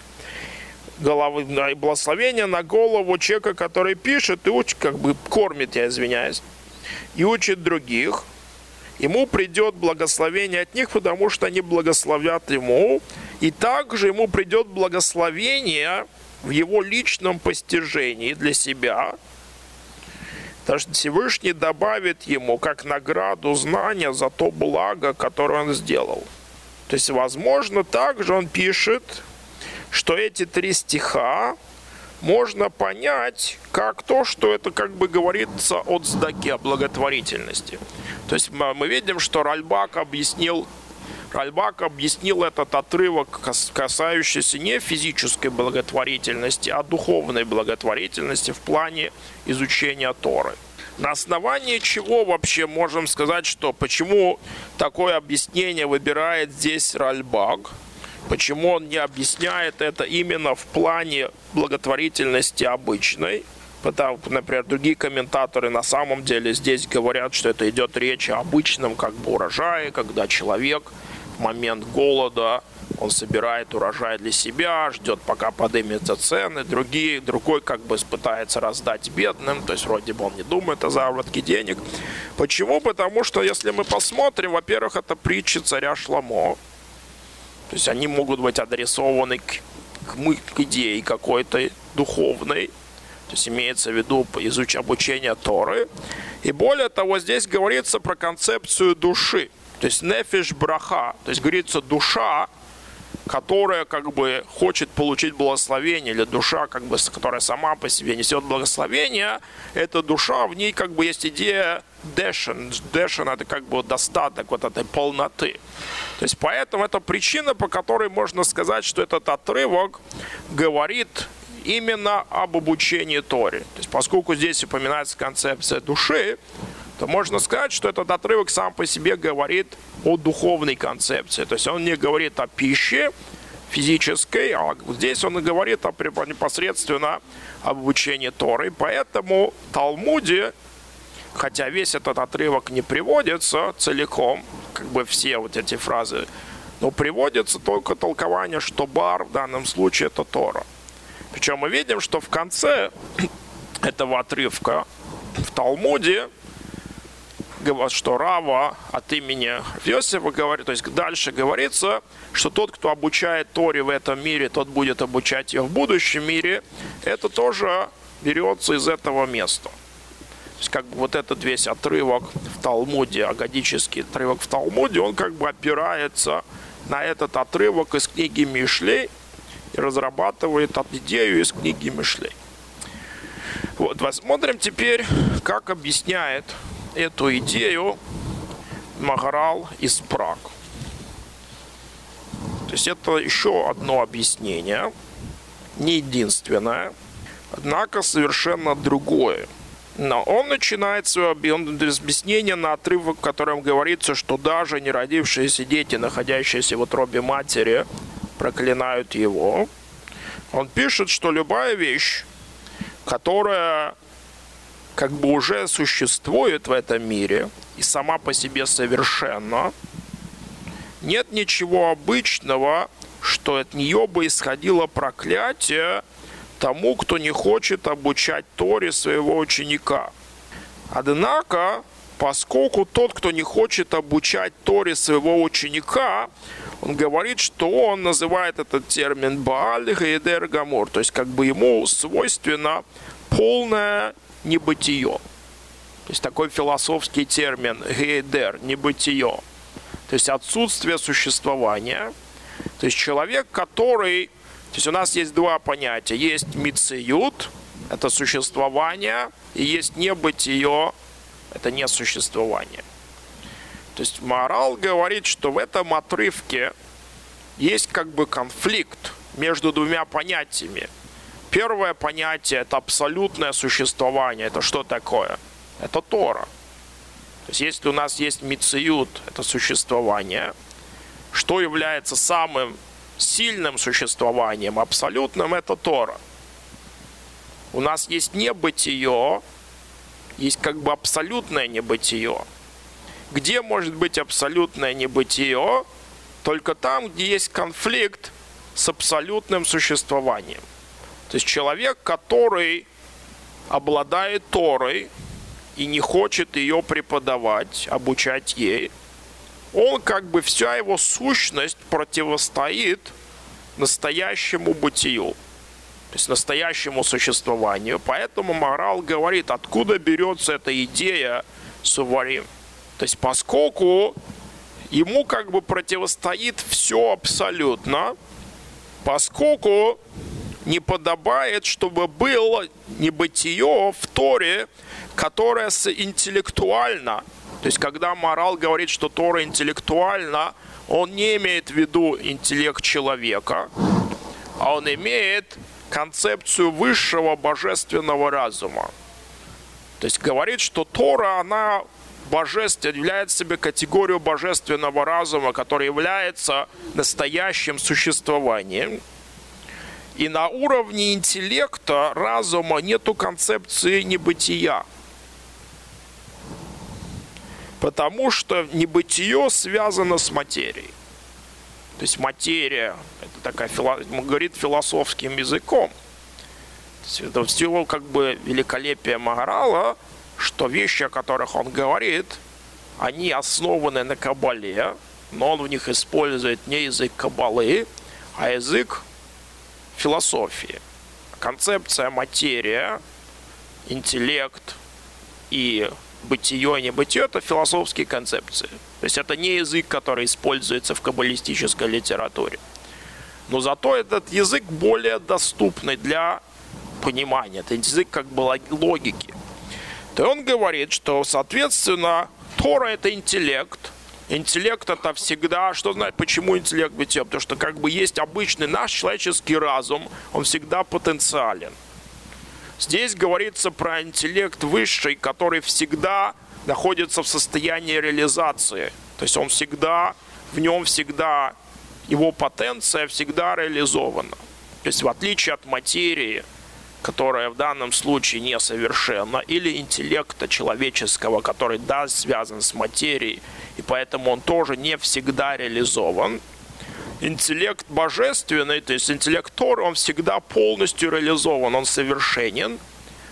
A: головы, благословение на голову человека, который пишет и учит, как бы кормит, я извиняюсь, и учит других. Ему придет благословение от них, потому что они благословят ему. И также ему придет благословение в его личном постижении для себя. Потому что Всевышний добавит ему как награду знания за то благо, которое он сделал. То есть, возможно, также он пишет, что эти три стиха можно понять как то, что это как бы говорится о цдаке, о благотворительности. То есть мы видим, что Ральбаг объяснил, Ральбаг объяснил этот отрывок, касающийся не физической благотворительности, а духовной благотворительности в плане изучения Торы. На основании чего вообще можем сказать, что почему такое объяснение выбирает здесь Ральбаг? Почему он не объясняет это именно в плане благотворительности обычной? Потому, например, другие комментаторы на самом деле здесь говорят, что это идет речь о обычном как бы урожае, когда человек в момент голода, он собирает урожай для себя, ждет, пока поднимутся цены, другие, другой как бы пытается раздать бедным, то есть вроде бы он не думает о заработке денег. Почему? Потому что если мы посмотрим, во-первых, это притча царя Шломо. То есть они могут быть адресованы к, к, к идее какой-то духовной. То есть имеется в виду изучение, обучение Торы. И более того, здесь говорится про концепцию души. То есть нефиш браха. То есть говорится душа, которая как бы хочет получить благословение, или душа, как бы, которая сама по себе несет благословение. Эта душа, в ней как бы есть идея дэшен. Дэшен это как бы достаток вот этой полноты. То есть поэтому это причина, по которой можно сказать, что этот отрывок говорит именно об обучении Торе. То есть поскольку здесь упоминается концепция души, то можно сказать, что этот отрывок сам по себе говорит о духовной концепции. То есть он не говорит о пище физической, а здесь он и говорит о, непосредственно об обучении Торы. Поэтому в Талмуде, хотя весь этот отрывок не приводится целиком, как бы все вот эти фразы, но приводится только толкование, что бар в данном случае это Тора. Причем мы видим, что в конце этого отрывка в Талмуде, что Рава от имени Йосефа говорит, то есть дальше говорится, что тот, кто обучает Торе в этом мире, тот будет обучать ее в будущем мире. Это тоже берется из этого места. То есть как бы вот этот весь отрывок в Талмуде, агадический отрывок в Талмуде, он как бы опирается на этот отрывок из книги Мишлей и разрабатывает идею из книги Мишлей. Вот, посмотрим теперь, как объясняет эту идею Магарал из Праг. То есть это еще одно объяснение, не единственное, однако совершенно другое. Но он начинает свое объяснение на отрывок, в котором говорится, что даже неродившиеся дети, находящиеся в утробе матери, проклинают его. Он пишет, что любая вещь, которая как бы уже существует в этом мире и сама по себе совершенна, нет ничего обычного, что от нее бы исходило проклятие тому, кто не хочет обучать Торе своего ученика. Однако, поскольку тот, кто не хочет обучать Торе своего ученика, он говорит, что он называет этот термин Бааль Гейдер Гамор, то есть как бы ему свойственно полное небытие. То есть такой философский термин Гейдер, небытие. То есть отсутствие существования. То есть человек, который... То есть у нас есть два понятия. Есть мициют, это существование, и есть небытие, это несуществование. То есть Магарал говорит, что в этом отрывке есть как бы конфликт между двумя понятиями. Первое понятие – это абсолютное существование. Это что такое? Это Тора. То есть если у нас есть мициют, это существование, что является самым сильным существованием, абсолютным, это Тора. У нас есть небытие, есть как бы абсолютное небытие. Где может быть абсолютное небытие? Только там, где есть конфликт с абсолютным существованием. То есть человек, который обладает Торой и не хочет ее преподавать, обучать ей, он как бы вся его сущность противостоит настоящему бытию, то есть настоящему существованию. Поэтому Магарал говорит, откуда берется эта идея суварим. То есть поскольку ему как бы противостоит все абсолютно, поскольку не подобает, чтобы было небытие в Торе, которое интеллектуально. То есть, когда Магарал говорит, что Тора интеллектуальна, он не имеет в виду интеллект человека, а он имеет концепцию высшего божественного разума. То есть, говорит, что Тора, она божественна, является себе категорию божественного разума, который является настоящим существованием. И на уровне интеллекта, разума, нету концепции небытия. Потому что небытие связано с материей. То есть материя, это такая, говорит философским языком. То есть это всего как бы великолепие Магарала, что вещи, о которых он говорит, они основаны на Кабале, но он в них использует не язык Кабалы, а язык философии. Концепция материя, интеллект и бытие и небытие – это философские концепции. То есть это не язык, который используется в каббалистической литературе. Но зато этот язык более доступный для понимания. Это язык как бы логики. То он говорит, что, соответственно, Тора – это интеллект. Интеллект – это всегда... Что знает, почему интеллект бытие? Потому что как бы есть обычный наш человеческий разум, он всегда потенциален. Здесь говорится про интеллект высший, который всегда находится в состоянии реализации. То есть он всегда, в нем всегда, его потенция всегда реализована. То есть в отличие от материи, которая в данном случае несовершенна, или интеллекта человеческого, который, да, связан с материей, и поэтому он тоже не всегда реализован, интеллект божественный, то есть интеллект Торы, он всегда полностью реализован, он совершенен.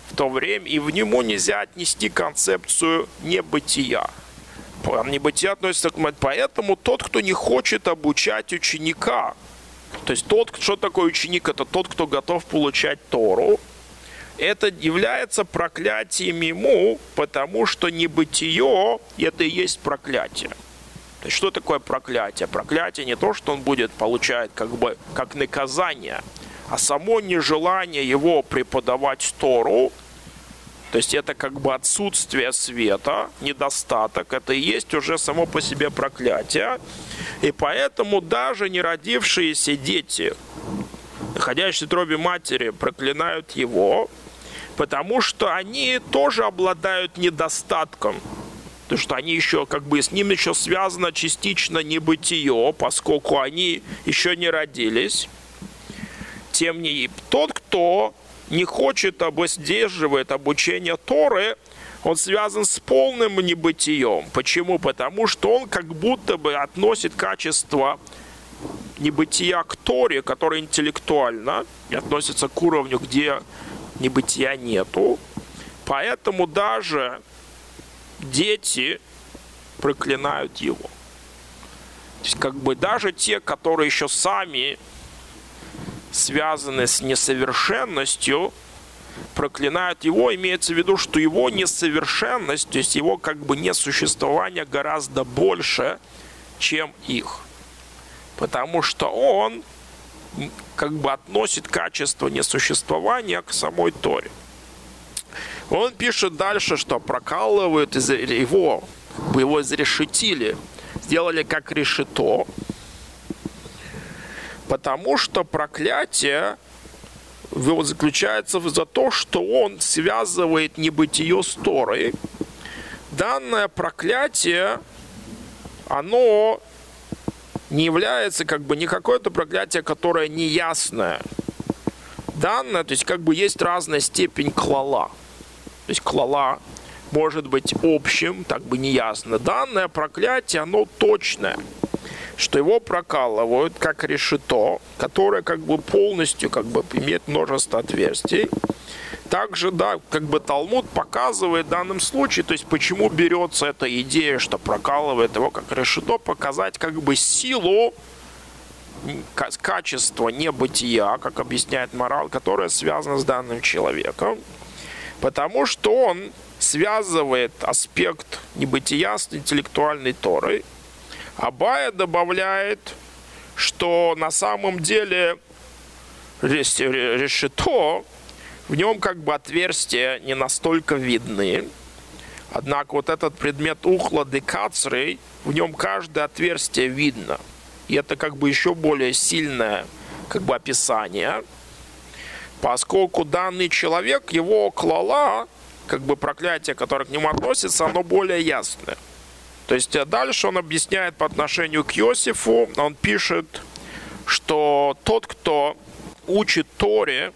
A: в то время, и в нему нельзя отнести концепцию небытия. Небытие относится к... Поэтому тот, кто не хочет обучать ученика, то есть тот, что такое ученик, это тот, кто готов получать Тору, это является проклятием ему, потому что небытие – это и есть проклятие. То есть что такое проклятие? Проклятие не то, что он будет получать как бы как наказание, а само нежелание его преподавать Тору, то есть это как бы отсутствие света, недостаток, это и есть уже само по себе проклятие. И поэтому даже не родившиеся дети, находящиеся в утробе матери, проклинают его, потому что они тоже обладают недостатком. Потому что они еще, как бы, с ним еще связано частично небытие, поскольку они еще не родились. Тем не менее, тот, кто не хочет, сдерживает обучение Торы, он связан с полным небытием. Почему? Потому что он как будто бы относит качество небытия к Торе, которое интеллектуально, и относится к уровню, где небытия нету. Поэтому даже дети проклинают его. То есть, как бы даже те, которые еще сами связаны с несовершенностью, проклинают его, имеется в виду, что его несовершенность, то есть его как бы несуществование гораздо больше, чем их. Потому что он как бы относит качество несуществования к самой Торе. Он пишет дальше, что прокалывают из его, его изрешетили, сделали как решето, потому что проклятие заключается за то, что он связывает небытие с Торой. Данное проклятие, оно не является как бы не какое-то проклятие, которое неясное. Данное, то есть как бы есть разная степень клала. То есть клала может быть общим, так бы неясно. Данное проклятие, оно точное, что его прокалывают как решето, которое как бы полностью как бы имеет множество отверстий. Также, да, как бы Талмуд показывает в данном случае, то есть почему берется эта идея, что прокалывает его как решето, показать как бы силу, качество небытия, как объясняет мораль, которое связано с данным человеком. Потому что он связывает аспект небытия с интеллектуальной Торой. Абая добавляет, что на самом деле решето, в нем как бы отверстия не настолько видны. Однако вот этот предмет ухла декацрей, в нем каждое отверстие видно. И это как бы еще более сильное как бы описание. Поскольку данный человек, его клала, как бы проклятие, которое к нему относится, оно более ясное. То есть дальше он объясняет по отношению к Иосифу, он пишет, что тот, кто учит Торе,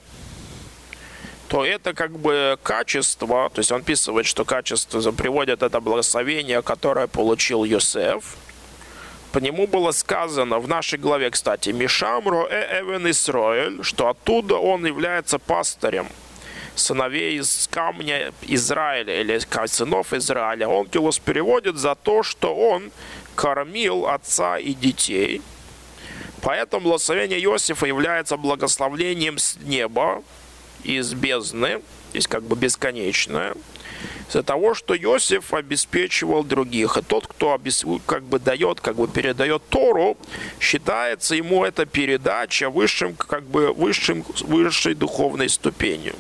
A: то это как бы качество, то есть он описывает, что качество приводит это благословение, которое получил Йосеф. По нему было сказано в нашей главе, кстати, «Мишам роэ эвен Исроэль», что оттуда он является пастырем сыновей из камня Израиля, или сынов Израиля. Он Килос переводит за то, что он кормил отца и детей. Поэтому благословение Иосифа является благословением с неба, из бездны, есть как бы бесконечное, из-за того, что Иосиф обеспечивал других. И тот, кто как бы дает, как бы передает Тору, считается ему эта передача высшим, как бы высшим, высшей духовной ступенью.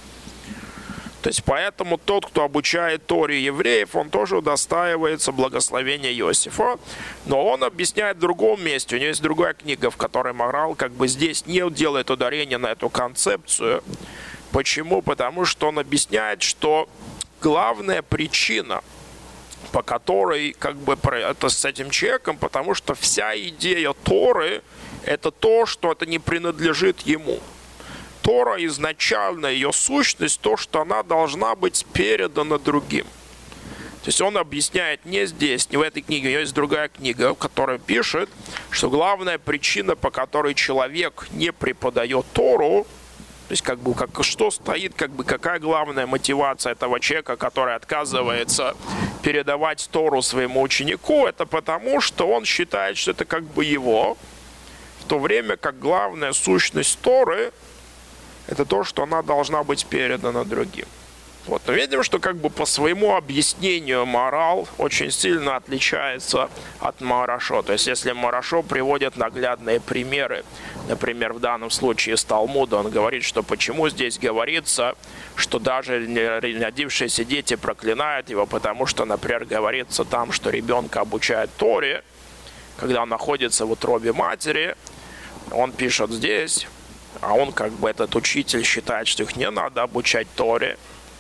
A: То есть поэтому тот, кто обучает Торе евреев, он тоже удостаивается благословения Иосифа. Но он объясняет в другом месте. У него есть другая книга, в которой Морал как бы здесь не делает ударение на эту концепцию. Почему? Потому что он объясняет, что главная причина, по которой как бы это с этим человеком, потому что вся идея Торы это то, что это не принадлежит ему. Тора изначально, ее сущность, то, что она должна быть передана другим. То есть он объясняет не здесь, не в этой книге, у него есть другая книга, в которой пишет, что главная причина, по которой человек не преподает Тору, То есть, как бы, как, что стоит, как бы, какая главная мотивация этого человека, который отказывается передавать Тору своему ученику, это потому, что он считает, что это как бы его, в то время как главная сущность Торы – это то, что она должна быть передана другим. Вот. Мы видим, что как бы по своему объяснению Маорал очень сильно отличается от Маорашо. То есть, если Маорашо приводит наглядные примеры, например, в данном случае из Талмуда, он говорит, что почему здесь говорится, что даже родившиеся дети проклинают его, потому что, например, говорится там, что ребенка обучают Торе, когда он находится в утробе матери, он пишет здесь, а он как бы этот учитель считает, что их не надо обучать Торе,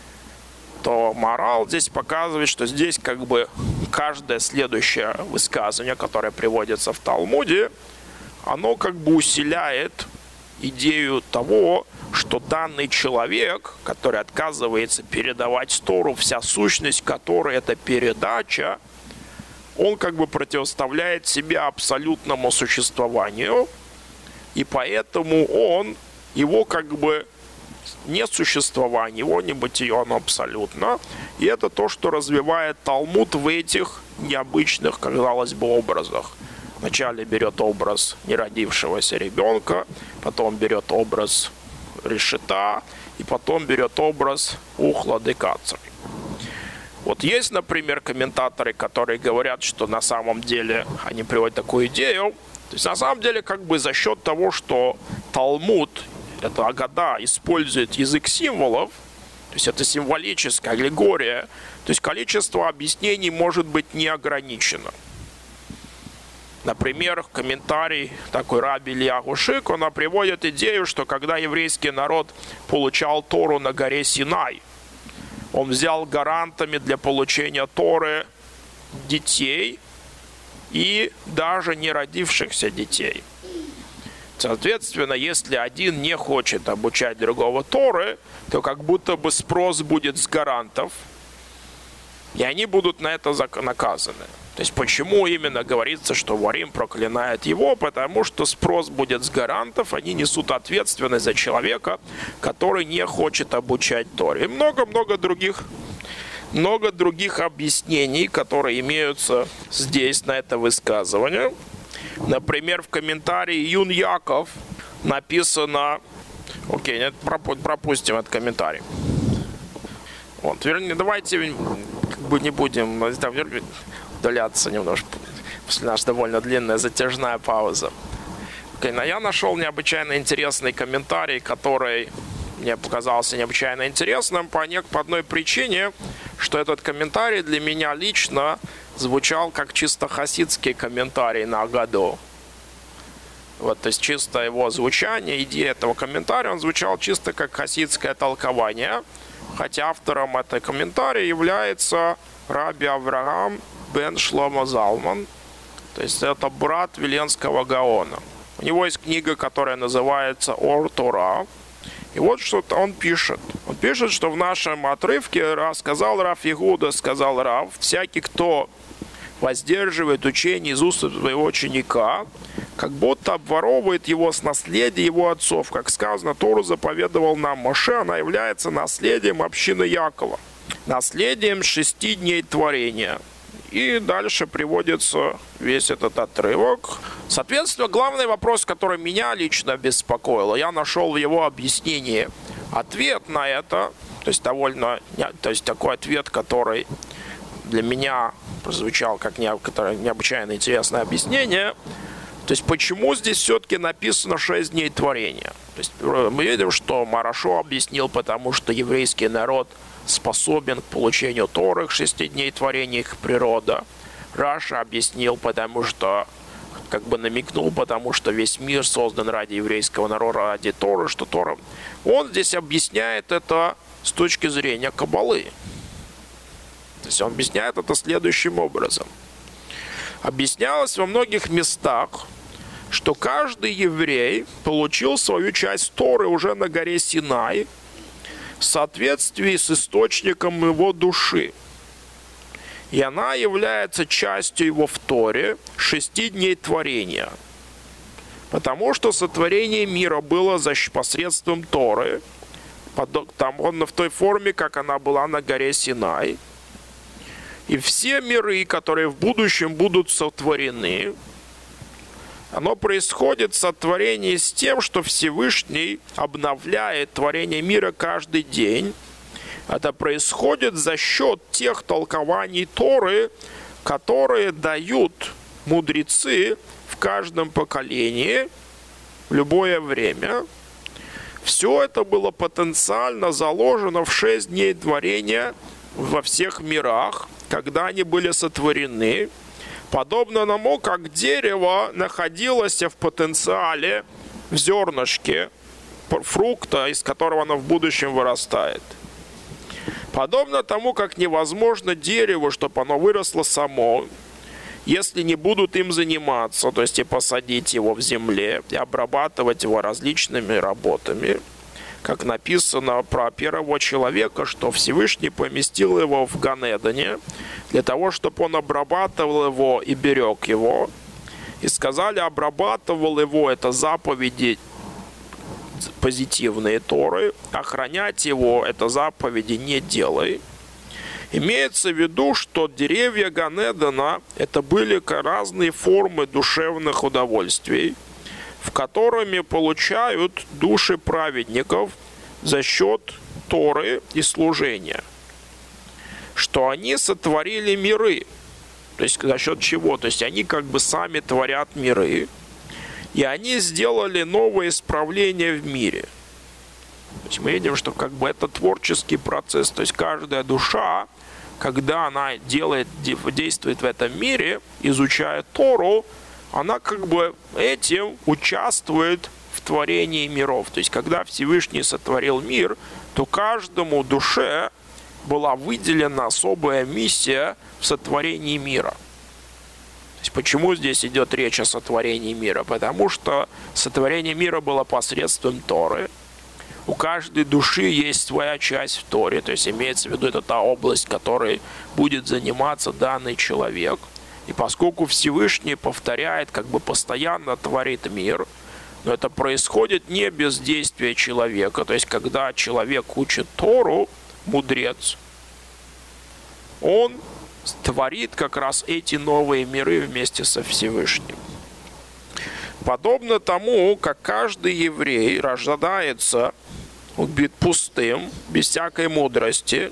A: то Маорал здесь показывает, что здесь как бы каждое следующее высказывание, которое приводится в Талмуде, оно как бы усиляет идею того, что данный человек, который отказывается передавать Тору, вся сущность которой это передача, он как бы противоставляет себя абсолютному существованию, и поэтому он, его как бы несуществование, его небытие, оно абсолютно. И это то, что развивает Талмуд в этих необычных, казалось бы, образах. Вначале берет образ неродившегося ребенка, потом берет образ решета, и потом берет образ ухла декаций. Вот есть, например, комментаторы, которые говорят, что на самом деле они приводят такую идею. То есть на самом деле как бы за счет того, что Талмуд, это Агада, использует язык символов, то есть это символическая аллегория, то есть количество объяснений может быть не ограничено. Например, комментарий такой Раби Ильяху Шик, он приводит идею, что когда еврейский народ получал Тору на горе Синай, он взял гарантами для получения Торы детей и даже не родившихся детей. Соответственно, если один не хочет обучать другого Торы, то как будто бы спрос будет с гарантов, и они будут на это наказаны. То есть почему именно говорится, что Варим проклинает его? Потому что спрос будет с гарантов, они несут ответственность за человека, который не хочет обучать Торе. И много-много других, много других объяснений, которые имеются здесь, на это высказывание. Например, в комментарии Юн Яков написано... Окей, нет, пропустим этот комментарий. Вот, вернее, давайте как бы не будем удаляться немножко после нашей довольно длинная затяжная пауза. Окей, но я нашел необычайно интересный комментарий, который мне показался необычайно интересным по, не, по одной причине, что этот комментарий для меня лично звучал как чисто хасидский комментарий на Агаду. Вот, то есть чисто его звучание, идея этого комментария, он звучал чисто как хасидское толкование, хотя автором этого комментария является Раби Авраам бен Шломо Залман, то есть это брат Виленского Гаона. У него есть книга, которая называется Ор Тора. И вот что он пишет. Он пишет, что в нашем отрывке сказал Рав Игуда, сказал Рав, всякий, кто воздерживает учение из уст своего ученика, как будто обворовывает его с наследия его отцов. Как сказано, Тору заповедовал нам Моше, она является наследием общины Якова, наследием шести дней творения. И дальше приводится весь этот отрывок. Соответственно, главный вопрос, который меня лично беспокоил, я нашел в его объяснении ответ на это, то есть довольно, то есть такой ответ, который для меня прозвучал как необычайно интересное объяснение. То есть почему здесь все-таки написано шесть дней творения? То есть мы видим, что Маорашо объяснил, потому что еврейский народ способен к получению Торы, шести дней творения, их природа. Раша объяснил, потому что, как бы намекнул, потому что весь мир создан ради еврейского народа, ради Торы, что Тора. Он здесь объясняет это с точки зрения Каббалы. То есть он объясняет это следующим образом. Объяснялось во многих местах, что каждый еврей получил свою часть Торы уже на горе Синай, в соответствии с источником его души. И она является частью его в Торе шести дней творения. Потому что сотворение мира было за посредством Торы, там он в той форме, как она была на горе Синай. И все миры, которые в будущем будут сотворены, оно происходит сотворение с тем, что Всевышний обновляет творение мира каждый день. Это происходит за счет тех толкований Торы, которые дают мудрецы в каждом поколении, в любое время. Все это было потенциально заложено в шесть дней творения во всех мирах, когда они были сотворены, подобно тому, как дерево находилось в потенциале, в зернышке фрукта, из которого оно в будущем вырастает. Подобно тому, как невозможно дереву, чтобы оно выросло само, если не будут им заниматься, то есть и посадить его в земле, и обрабатывать его различными работами, как написано про первого человека, что Всевышний поместил его в Ганедане для того, чтобы он обрабатывал его и берег его. И сказали, обрабатывал его, это заповеди позитивные Торы, охранять его, это заповеди не делай. Имеется в виду, что деревья Ганедана это были разные формы душевных удовольствий, в которыми получают души праведников за счет Торы и служения. Что они сотворили миры. То есть за счет чего? То есть они как бы сами творят миры. И они сделали новое исправление в мире. То есть мы видим, что как бы это творческий процесс. То есть каждая душа, когда она делает, действует в этом мире, изучая Тору, она как бы этим участвует в творении миров. То есть, когда Всевышний сотворил мир, то каждому душе была выделена особая миссия в сотворении мира. То есть, почему здесь идет речь о сотворении мира? Потому что сотворение мира было посредством Торы. У каждой души есть своя часть в Торе. То есть, имеется в виду, это та область, которой будет заниматься данный человек. И поскольку Всевышний повторяет, как бы постоянно творит мир, но это происходит не без действия человека. То есть, когда человек учит Тору, мудрец, он творит как раз эти новые миры вместе со Всевышним. Подобно тому, как каждый еврей рождается пустым, без всякой мудрости,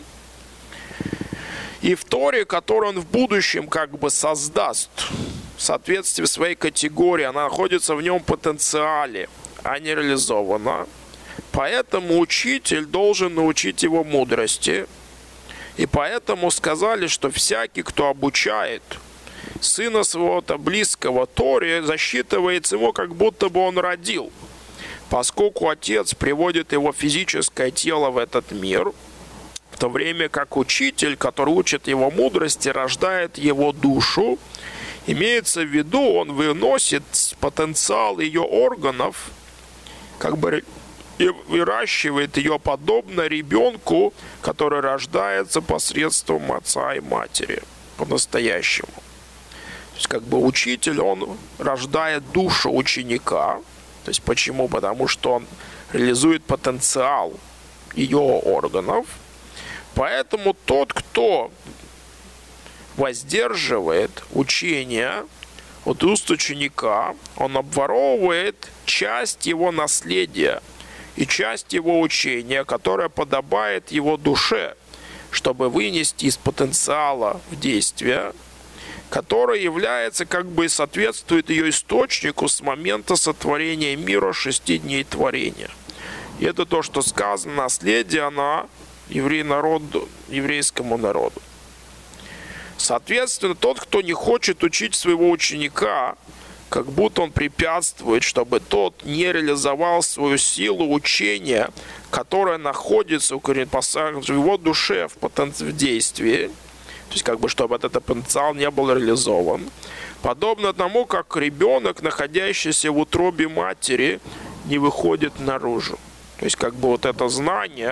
A: и в Торе, которую он в будущем как бы создаст, в соответствии своей категории, она находится в нем потенциале, а не реализована. Поэтому учитель должен научить его мудрости. И поэтому сказали, что всякий, кто обучает сына своего-то близкого Торе, засчитывается ему, как будто бы он родил. Поскольку отец приводит его физическое тело в этот мир, в то время как учитель, который учит его мудрости, рождает его душу, имеется в виду, он выносит потенциал ее органов, как бы и выращивает ее подобно ребенку, который рождается посредством отца и матери по-настоящему. То есть как бы учитель, он рождает душу ученика. То есть почему? Потому что он реализует потенциал ее органов. Поэтому тот, кто воздерживает учение от уст ученика, он обворовывает часть его наследия и часть его учения, которая подобает его душе, чтобы вынести из потенциала в действие, которое является, как бы соответствует ее источнику с момента сотворения мира шести дней творения. И это то, что сказано, наследие она еврей народу, еврейскому народу. Соответственно, тот, кто не хочет учить своего ученика, как будто он препятствует, чтобы тот не реализовал свою силу учения, которая находится в его душе в, потенци... в действии, то есть как бы чтобы этот потенциал не был реализован. Подобно тому, как ребенок, находящийся в утробе матери, не выходит наружу. То есть как бы вот это знание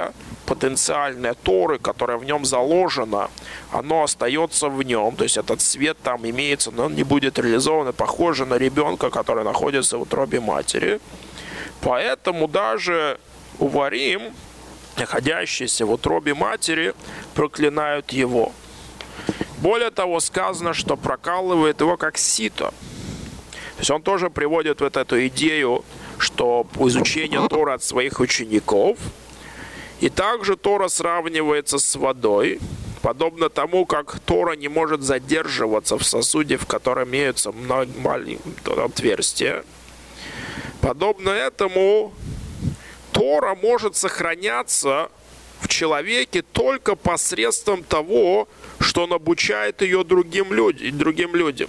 A: потенциальное Торы, которое в нем заложено, оно остается в нем, то есть этот свет там имеется, но он не будет реализован, похоже на ребенка, который находится в утробе матери. Поэтому даже уварим, находящиеся в утробе матери, проклинают его. Более того, сказано, что прокалывает его как сито. То есть он тоже приводит вот эту идею, что изучение Торы от своих учеников. И также Тора сравнивается с водой, подобно тому, как Тора не может задерживаться в сосуде, в котором имеются маленькие отверстия. Подобно этому Тора может сохраняться в человеке только посредством того, что он обучает ее другим, людям, другим людям.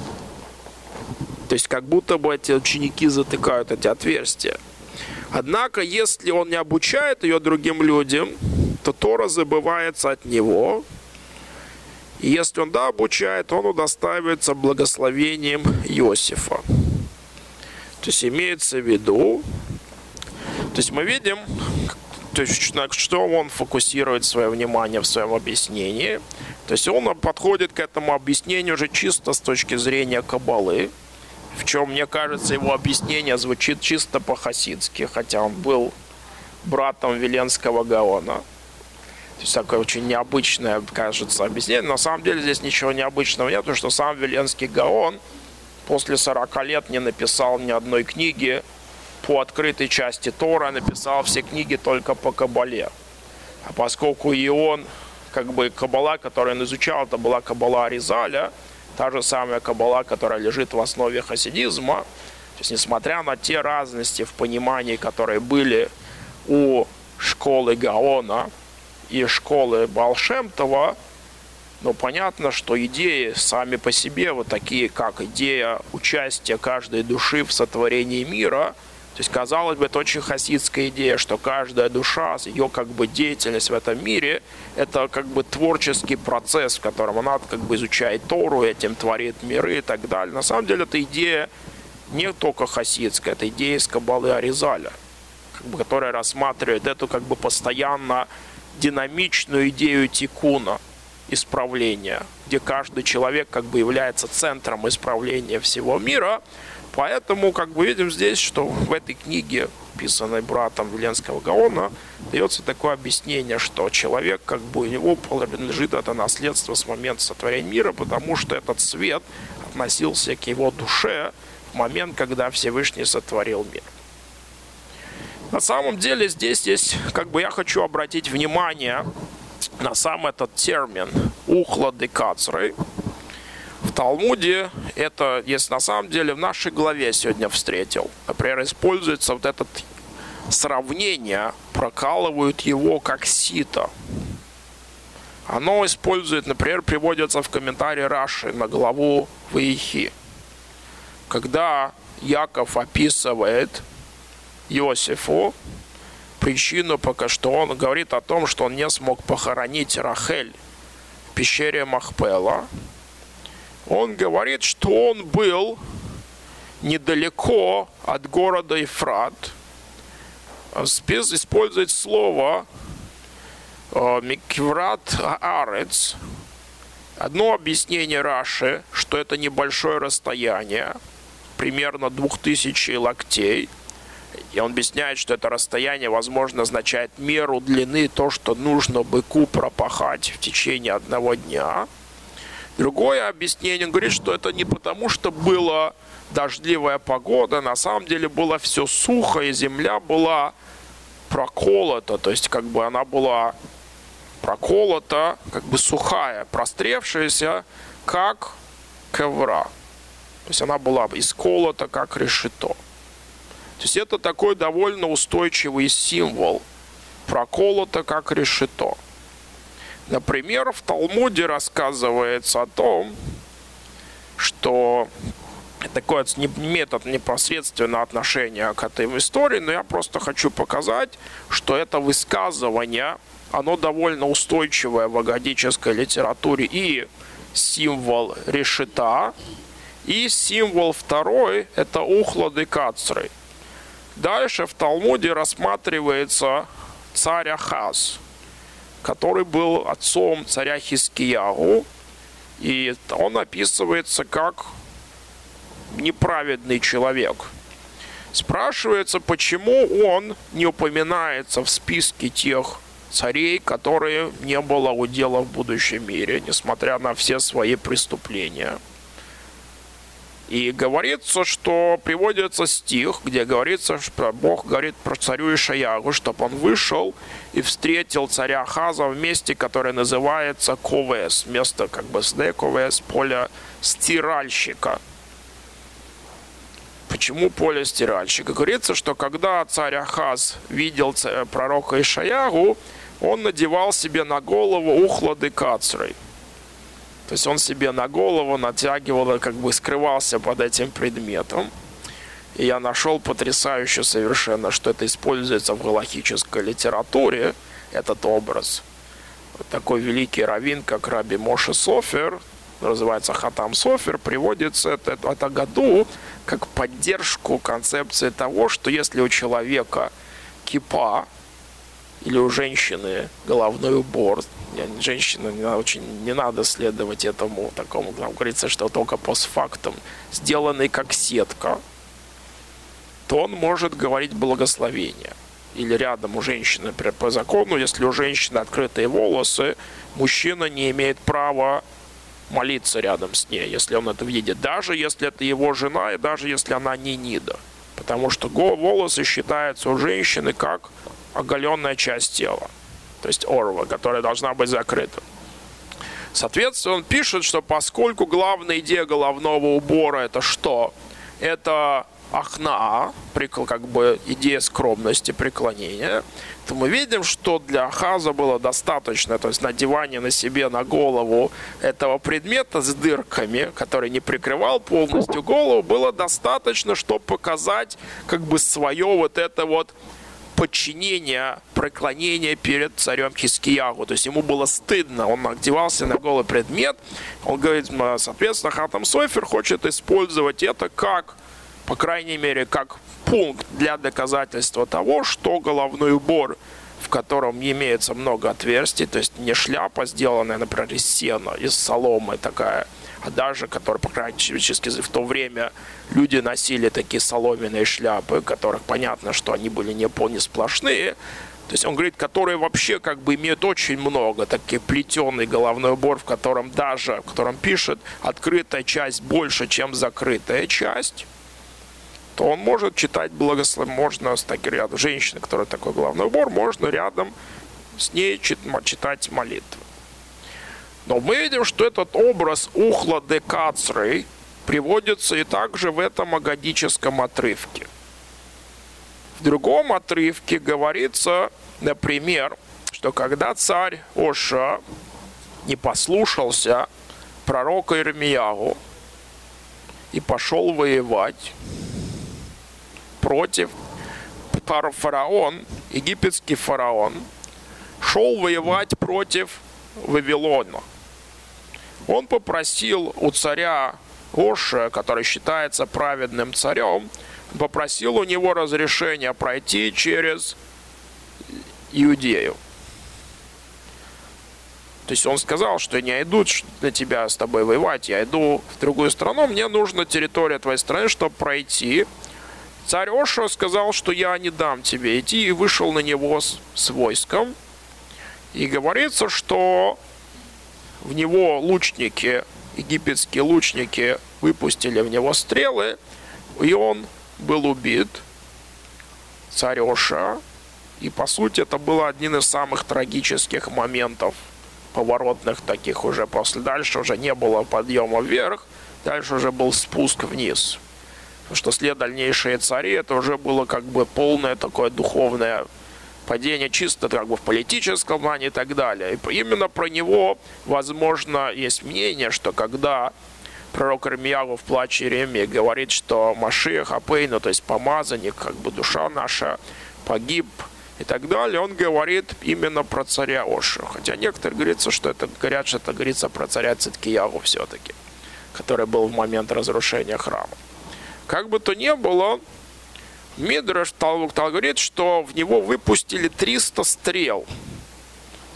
A: То есть как будто бы эти ученики затыкают эти отверстия. Однако, если он не обучает ее другим людям, то Тора забывается от него. И если он да обучает, он удостаивается благословением Иосифа. То есть имеется в виду, то есть мы видим, то есть на что он фокусирует свое внимание в своем объяснении. То есть он подходит к этому объяснению уже чисто с точки зрения Каббалы, в чем, мне кажется, его объяснение звучит чисто по-хасидски, хотя он был братом Виленского Гаона. То есть такое очень необычное, кажется, объяснение. На самом деле здесь ничего необычного нет, потому что сам Виленский Гаон после сорока лет не написал ни одной книги по открытой части Тора, написал все книги только по Каббале. А поскольку и он, как бы Каббала, которую он изучал, это была Каббала Аризаля, та же самая Каббала, которая лежит в основе хасидизма. То есть, несмотря на те разности в понимании, которые были у школы Гаона и школы Баал Шем Това, но понятно, что идеи сами по себе, вот такие, как идея участия каждой души в сотворении мира, то есть, казалось бы, это очень хасидская идея, что каждая душа, ее как бы деятельность в этом мире, это как бы творческий процесс, в котором она как бы изучает Тору, этим творит миры и так далее. На самом деле, эта идея не только хасидская, это идея из Каббалы Аризаля, как бы, которая рассматривает эту как бы постоянно динамичную идею тикуна, исправления, где каждый человек как бы является центром исправления всего мира. Поэтому, как бы видим здесь, что в этой книге, писанной братом Виленского Гаона, дается такое объяснение, что человек, как бы у него принадлежит это наследство с момента сотворения мира, потому что этот свет относился к его душе в момент, когда Всевышний сотворил мир. На самом деле здесь есть, как бы я хочу обратить внимание на сам этот термин «ухла де кацры». В Талмуде это, если на самом деле в нашей главе сегодня встретил, например, используется вот это сравнение, прокалывают его как сито. Оно использует, например, приводится в комментарии Раши на главу Ваихи. Когда Яков описывает Иосифу причину, пока что он говорит о том, что он не смог похоронить Рахель в пещере Махпела, он говорит, что он был недалеко от города Ефрат. Спец использует слово «микврат аарец». Одно объяснение Раши, что это небольшое расстояние, примерно двух тысяч локтей. И он объясняет, что это расстояние, возможно, означает меру длины, то, что нужно быку пропахать в течение одного дня. Другое объяснение говорит, что это не потому, что была дождливая погода, на самом деле было все сухо, и земля была проколота, то есть как бы она была проколота, как бы сухая, простревшаяся, как ковра. То есть она была исколота, как решето. То есть это такой довольно устойчивый символ, проколота, как решето. Например, в Талмуде рассказывается о том, что такое не имеет непосредственное отношение к этой истории, но я просто хочу показать, что это высказывание, оно довольно устойчивое в агадической литературе, и символ решета, и символ второй – это ухла де кацры. Дальше в Талмуде рассматривается царь Ахаз. который был отцом царя Хизкиягу, и он описывается как неправедный человек. Спрашивается, почему он не упоминается в списке тех царей, которые не было удела в будущем мире, несмотря на все свои преступления. И говорится, что приводится стих, где говорится, что Бог говорит про царю Ишаягу, чтобы он вышел и встретил царя Ахаза в месте, которое называется Ковес, место как бы сде Ковес, поле стиральщика. Почему поле стиральщика? Говорится, что когда царь Ахаз видел пророка Ишаягу, он надевал себе на голову ухлады кацрой. То есть он себе на голову натягивал и как бы скрывался под этим предметом. И я нашел потрясающе совершенно, что это используется в галахической литературе, этот образ. Вот такой великий раввин, как Раби Моше Софер, называется Хатам Софер, приводится это, это году как поддержку концепции того, что если у человека кипа или у женщины головной убор, женщина не, очень не надо следовать этому такому, там говорится, что только постфактум, сделанный как сетка, то он может говорить благословение. Или рядом у женщины, например, по закону, если у женщины открытые волосы, мужчина не имеет права молиться рядом с ней, если он это видит, даже если это его жена и даже если она не нида. Потому что волосы считаются у женщины как оголенная часть тела, то есть орва, которая должна быть закрыта. Соответственно, он пишет, что поскольку главная идея головного убора это что? Это ахнаа, как бы идея скромности, преклонения, то мы видим, что для Ахаза было достаточно, то есть надевание на себе на голову этого предмета с дырками, который не прикрывал полностью голову, было достаточно, чтобы показать как бы свое вот это вот подчинение, преклонение перед царем Хизкиягу. То есть ему было стыдно, он одевался на голый предмет. Он говорит, соответственно, Хатам Софер хочет использовать это как, по крайней мере, как пункт для доказательства того, что головной убор, в котором имеется много отверстий, то есть не шляпа, сделанная, например, из сена, из соломы такая, а даже, которая, по крайней мере, в то время люди носили такие соломенные шляпы, которых понятно, что они были не полностью сплошные. То есть он говорит, которые вообще как бы имеют очень много, таких плетеный головной убор, в котором даже, в котором пишет, открытая часть больше, чем закрытая часть, то он может читать благословение, можно с таким рядом, женщины, которая такой головной убор, можно рядом с ней читать молитвы. Но мы видим, что этот образ ухла де кацры приводится и также в этом агадическом отрывке. В другом отрывке говорится, например, что когда царь Оша не послушался пророка Ирмиягу и пошел воевать против фараон, египетский фараон, шел воевать против Вавилона. Он попросил у царя Оша, который считается праведным царем, попросил у него разрешения пройти через Иудею. То есть он сказал, что я не иду на тебя с тобой воевать, я иду в другую страну, мне нужна территория твоей страны, чтобы пройти. Царь Оша сказал, что я не дам тебе идти, и вышел на него с, с войском. И говорится, что в него лучники, египетские лучники, выпустили в него стрелы, и он был убит, царь Оша. И, по сути, это был один из самых трагических моментов, поворотных таких уже после. Дальше уже не было подъема вверх, дальше уже был спуск вниз. Потому что след дальнейшие цари, это уже было как бы полное такое духовное падение, чисто как бы в политическом плане и так далее. И именно про него, возможно, есть мнение, что когда пророк Ирмиягу в плаче Иеремии говорит, что Машиах Апейну, то есть помазанник, как бы душа наша, погиб и так далее, он говорит именно про царя Ошу. Хотя некоторые говорится, что это, говорят, что это говорится про царя Циткиягу все-таки, который был в момент разрушения храма. Как бы то ни было, Мидраш Талмуд говорит, что в него выпустили триста стрел.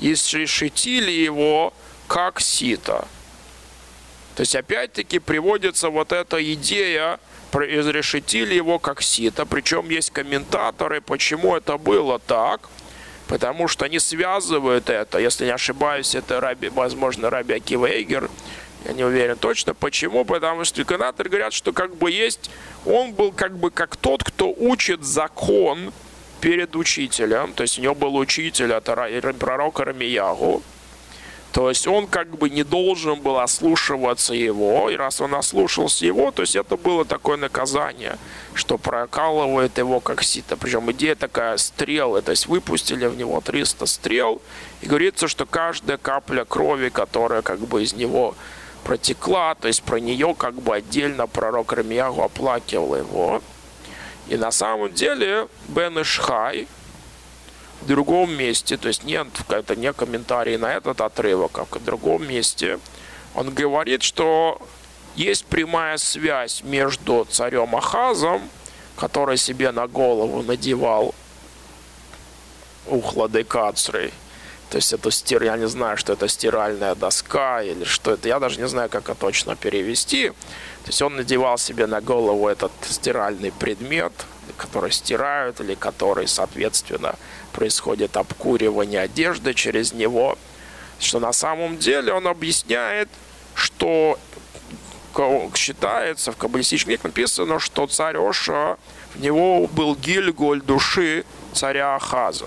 A: и срешетили его, как сито. То есть опять-таки приводится вот эта идея, изрешетили его как сито. Причем есть комментаторы, почему это было так. Потому что они связывают это, если не ошибаюсь, это, раби, возможно, Раби Акива Эйгер, я не уверен точно. Почему? Потому что комментаторы говорят, что как бы есть, он был как бы как тот, кто учит закон перед учителем. То есть у него был учитель, это пророк Иеремияху. То есть он как бы не должен был ослушиваться его, и раз он ослушался его, то есть это было такое наказание, что прокалывает его как сито. Причем идея такая, стрелы, то есть выпустили в него триста стрел, и говорится, что каждая капля крови, которая как бы из него протекла, то есть про нее как бы отдельно пророк Иеремияху оплакивал его. И на самом деле Бен Иш Хай в другом месте, то есть нет, это не комментарий на этот отрывок, а в другом месте, он говорит, что есть прямая связь между царем Ахазом, который себе на голову надевал ухлады кацры, то есть это стир, я не знаю, что это стиральная доска или что это, я даже не знаю, как это точно перевести. То есть он надевал себе на голову этот стиральный предмет, который стирают или который, соответственно, происходит обкуривание одежды через него. Что на самом деле он объясняет, что считается, в каббалистических книгах написано, что царь Оша, в него был гильголь души царя Ахаза.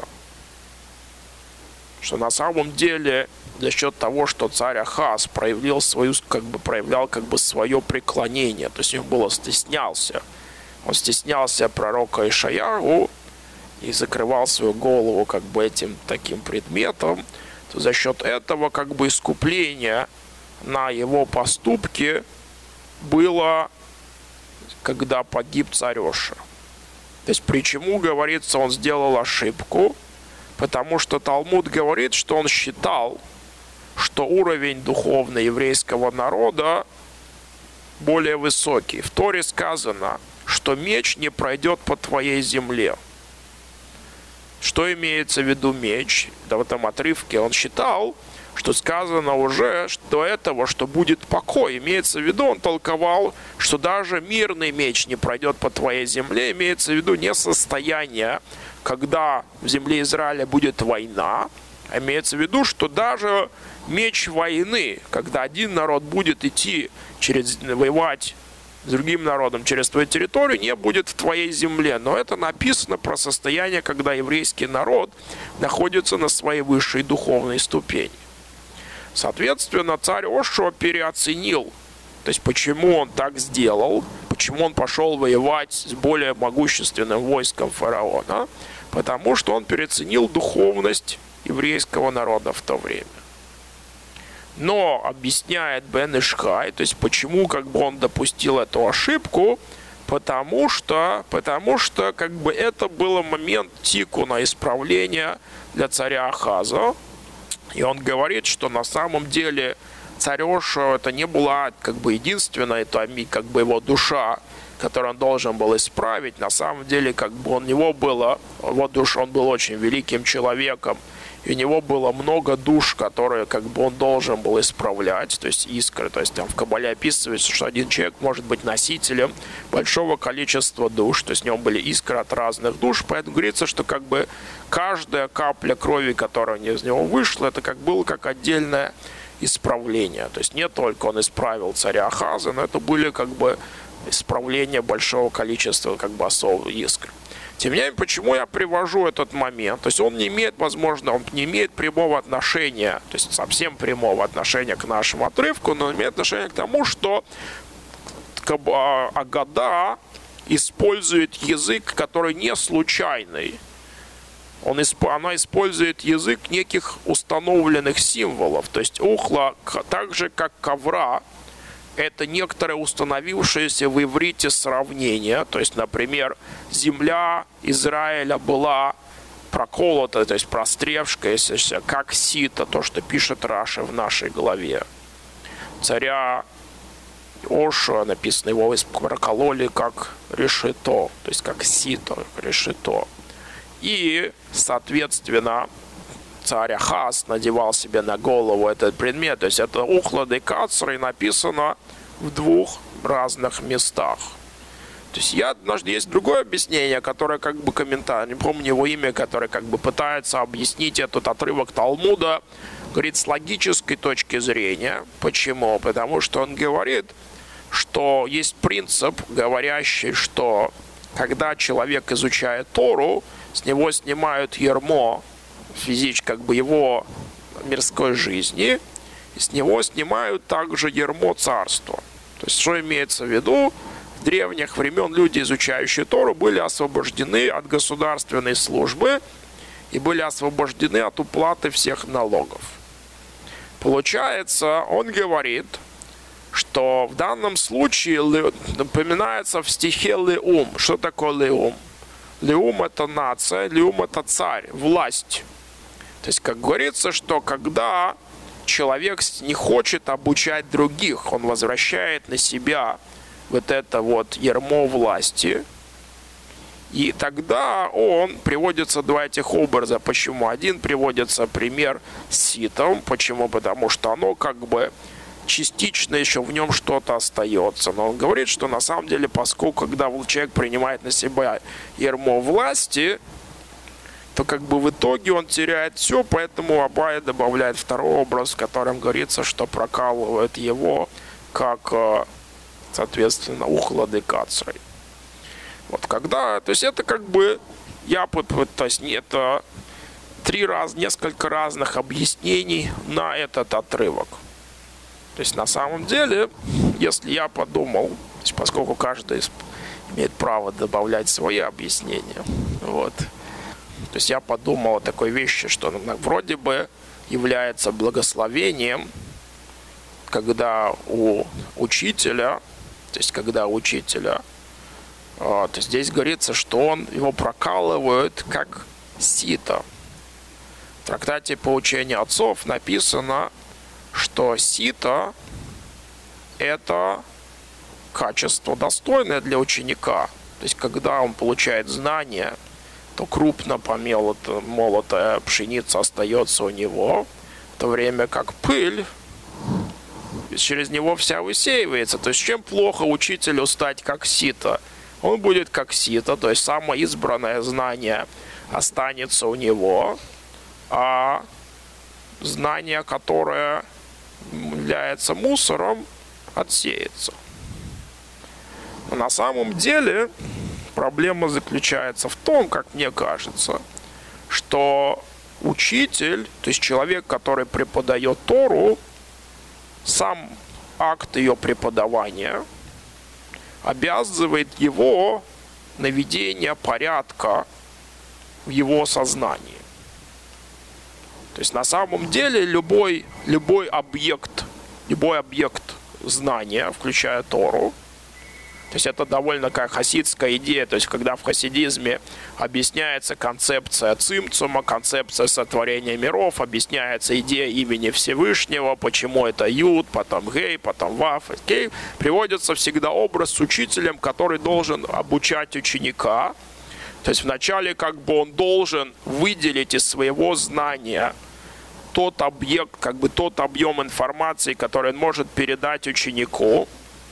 A: Что на самом деле за счет того, что царь Ахаз проявил свою, как бы, проявлял как бы свое преклонение, то есть он было стеснялся. Он стеснялся пророка Ишаяху и закрывал свою голову как бы этим таким предметом, то за счет этого как бы искупление на его поступки было, когда погиб царь Оша. То есть почему, говорится, он сделал ошибку? Потому что Талмуд говорит, что он считал, что уровень духовный еврейского народа более высокий. В Торе сказано, что меч не пройдет по твоей земле. Что имеется в виду меч? Да в этом отрывке он считал, что сказано уже до этого, что будет покой. Имеется в виду, он толковал, что даже мирный меч не пройдет по твоей земле. Имеется в виду не состояние, когда в земле Израиля будет война. А имеется в виду, что даже меч войны, когда один народ будет идти через воевать с другим народом через твою территорию, не будет в твоей земле. Но это написано про состояние, когда еврейский народ находится на своей высшей духовной ступени. Соответственно, царь Ошуа переоценил, то есть почему он так сделал, почему он пошел воевать с более могущественным войском фараона, потому что он переоценил духовность еврейского народа в то время. Но объясняет Бен Иш Хай, то есть почему как бы он допустил эту ошибку, потому что, потому что как бы это был момент тикуна, исправления для царя Ахаза. И он говорит, что на самом деле царь Оша это не была как бы единственная, это как бы его душа, которую он должен был исправить. На самом деле как бы у него было, его душа, он был очень великим человеком, и у него было много душ, которые как бы он должен был исправлять, то есть искры. То есть там в Кабале описывается, что один человек может быть носителем большого количества душ, то есть у него были искры от разных душ, поэтому говорится, что как бы каждая капля крови, которая из него вышла, это как было как отдельное исправление. То есть не только он исправил царя Ахаза, но это были как бы исправления большого количества как бы особых искр. Тем не менее, почему я привожу этот момент? То есть он не имеет, возможно, он не имеет прямого отношения, то есть совсем прямого отношения к нашему отрывку, но имеет отношение к тому, что Агада использует язык, который не случайный. Он, она использует язык неких установленных символов. То есть ухла, так же как ковра, это некоторое установившееся в иврите сравнение. То есть, например, земля Израиля была проколота, то есть простревшаяся, как сито, то, что пишет Раши в нашей главе. Царя Оша, написано, его прокололи как решето, то есть как сито, решето. И, соответственно, царь Ахаз надевал себе на голову этот предмет. То есть это ухла де кацрей написано в двух разных местах. То есть я, есть другое объяснение, которое как бы комментарий, не помню его имя, которое как бы пытается объяснить этот отрывок Талмуда, говорит, с логической точки зрения. Почему? Потому что он говорит, что есть принцип, говорящий, что когда человек изучает Тору, с него снимают ярмо физически, как бы его мирской жизни, и с него снимают также ярмо царства. То есть что имеется в виду? В древних времен люди, изучающие Тору, были освобождены от государственной службы и были освобождены от уплаты всех налогов. Получается, он говорит, что в данном случае напоминается в стихе Леум. Что такое Леум? Леум — это нация, Леум — это царь, власть. То есть, как говорится, что когда человек не хочет обучать других, он возвращает на себя вот это вот ярмо власти, и тогда он, приводится два этих образа. Почему? Один приводится пример с ситом. Почему? Потому что оно как бы частично еще в нем что-то остается. Но он говорит, что на самом деле, поскольку когда человек принимает на себя ярмо власти, то как бы в итоге он теряет все, поэтому Абай добавляет второй образ, в котором говорится, что прокалывает его, как, соответственно, ухла де кацрей. Вот когда, то есть это как бы, я, то есть это три раз, несколько разных объяснений на этот отрывок. То есть на самом деле, если я подумал, то есть поскольку каждый имеет право добавлять свои объяснения, вот, то есть я подумал о такой вещи, что вроде бы является благословением, когда у учителя, то есть когда у учителя, то здесь говорится, что он его прокалывает как сито. В трактате «Поучение отцов» написано, что сито – это качество достойное для ученика. То есть когда он получает знания, то крупно помолотая пшеница остается у него, в то время как пыль через него вся высеивается. То есть чем плохо учителю стать как сито? Он будет как сито, то есть самое избранное знание останется у него, а знание, которое является мусором, отсеется. Но на самом деле проблема заключается в том, как мне кажется, что учитель, то есть человек, который преподает Тору, сам акт ее преподавания обязывает его на ведение порядка в его сознании. То есть на самом деле любой, любой объект, любой объект знания, включая Тору, то есть это довольно как хасидская идея, то есть когда в хасидизме объясняется концепция цимцума, концепция сотворения миров, объясняется идея имени Всевышнего, почему это Юд, потом Гей, потом Вав, Кей, приводится всегда образ с учителем, который должен обучать ученика. То есть вначале как бы он должен выделить из своего знания тот объект, как бы тот объем информации, который он может передать ученику.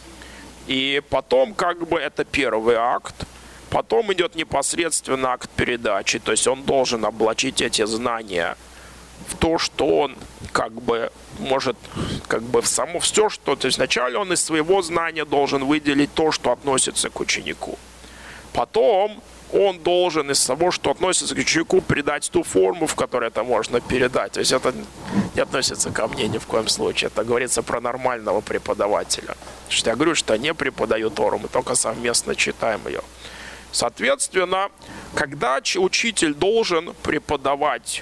A: И потом как бы это первый акт. Потом идет непосредственно акт передачи. То есть он должен облачить эти знания в то, что он как бы может, как бы в само все, что... То есть вначале он из своего знания должен выделить то, что относится к ученику. Потом он должен из того, что относится к ученику, передать ту форму, в которой это можно передать. То есть это не относится ко мне ни в коем случае. Это говорится про нормального преподавателя. Что я говорю, что я не преподаю Тору, мы только совместно читаем ее. Соответственно, когда учитель должен преподавать,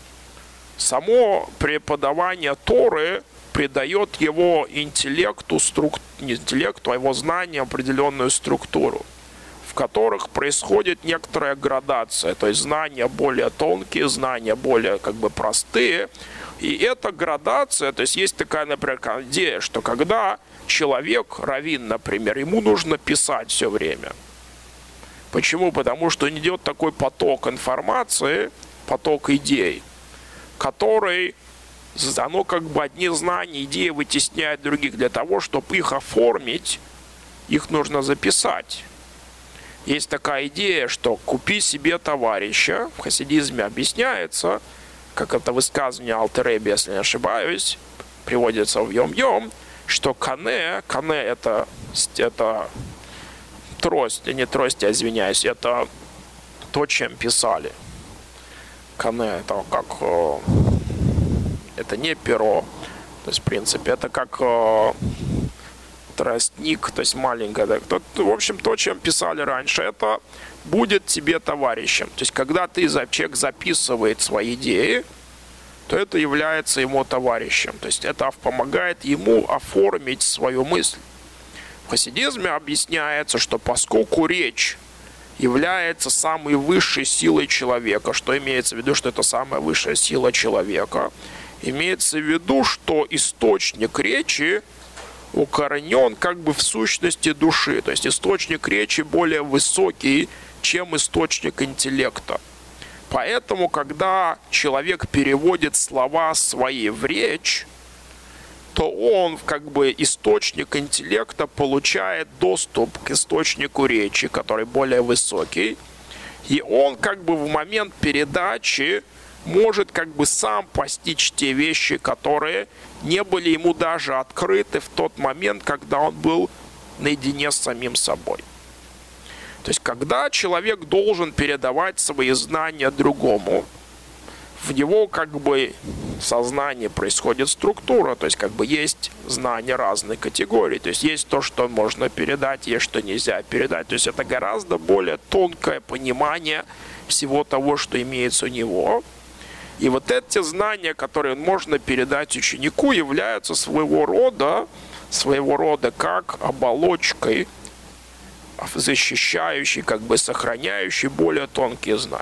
A: само преподавание Торы придает его интеллекту, струк... не интеллекту, а его знаниям определенную структуру, в которых происходит некоторая градация, то есть знания более тонкие, знания более как бы простые. И эта градация, то есть есть такая, например, идея, что когда человек, раввин, например, ему нужно писать все время. Почему? Потому что идет такой поток информации, поток идей. который, оно как бы одни знания, идеи вытесняет других. Для того, чтобы их оформить, их нужно записать. Есть такая идея, что купи себе товарища. В хасидизме объясняется, как это высказывание Алтер-Ребе, если не ошибаюсь, приводится в Йом-Йом, что кане, кане это, это трость, не трость, я извиняюсь, это то, чем писали. Кане это как, это не перо, то есть в принципе это как тростник, то есть маленькое, да, в общем то, чем писали раньше, это будет тебе товарищем. То есть когда ты, человек записывает свои идеи, то это является ему товарищем. То есть это помогает ему оформить свою мысль. В хасидизме объясняется, что поскольку речь является самой высшей силой человека, что имеется в виду, что это самая высшая сила человека, имеется в виду, что источник речи укоренен как бы в сущности души. То есть источник речи более высокий, чем источник интеллекта. Поэтому, когда человек переводит слова свои в речь, то он, как бы, источник интеллекта получает доступ к источнику речи, который более высокий. И он, как бы, в момент передачи может, как бы, сам постичь те вещи, которые не были ему даже открыты в тот момент, когда он был наедине с самим собой. То есть, когда человек должен передавать свои знания другому, в его, как бы, сознании происходит структура, то есть, как бы, есть знания разной категории, то есть, есть то, что можно передать, есть, что нельзя передать, то есть, это гораздо более тонкое понимание всего того, что имеется у него. И вот эти знания, которые можно передать ученику, являются своего рода, своего рода как оболочкой, защищающей, как бы сохраняющей более тонкие знания.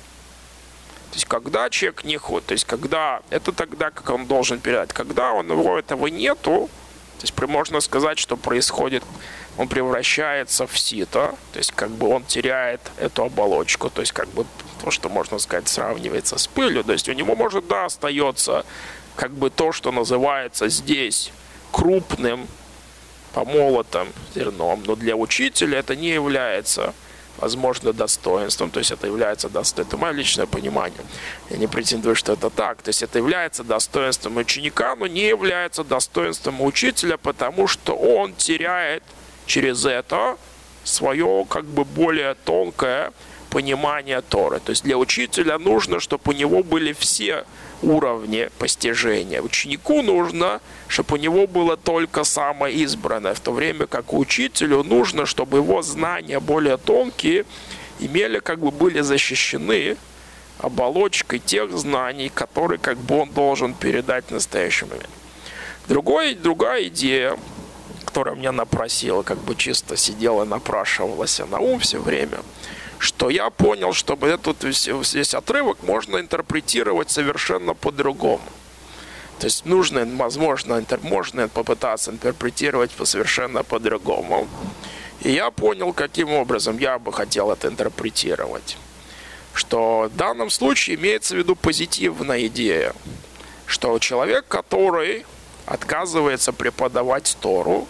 A: То есть, когда человек не ходит, то есть, когда, это тогда, как он должен передать, когда у него этого нету, то есть, можно сказать, что происходит, он превращается в сито, то есть, как бы он теряет эту оболочку, то есть, как бы то, что, можно сказать, сравнивается с пылью, то есть, у него, может, да, остается, как бы то, что называется здесь крупным, помолотым зерном, но для учителя это не является, возможно, достоинством, то есть это является достоинством, это мое личное понимание, я не претендую, что это так, то есть это является достоинством ученика, но не является достоинством учителя, потому что он теряет через это свое, как бы, более тонкое понимание Торы. То есть для учителя нужно, чтобы у него были все уровни постижения. Ученику нужно, чтобы у него было только самое избранное, в то время как учителю нужно, чтобы его знания более тонкие имели, как бы, были защищены оболочкой тех знаний, которые, как бы, он должен передать в настоящий момент. Другой, другая идея, которая меня напросила, как бы чисто сидела, напрашивалась на ум все время, что я понял, что этот весь отрывок можно интерпретировать совершенно по-другому. То есть нужно, возможно, можно попытаться интерпретировать совершенно по-другому. И я понял, каким образом я бы хотел это интерпретировать. Что в данном случае имеется в виду позитивная идея, что человек, который отказывается преподавать Тору,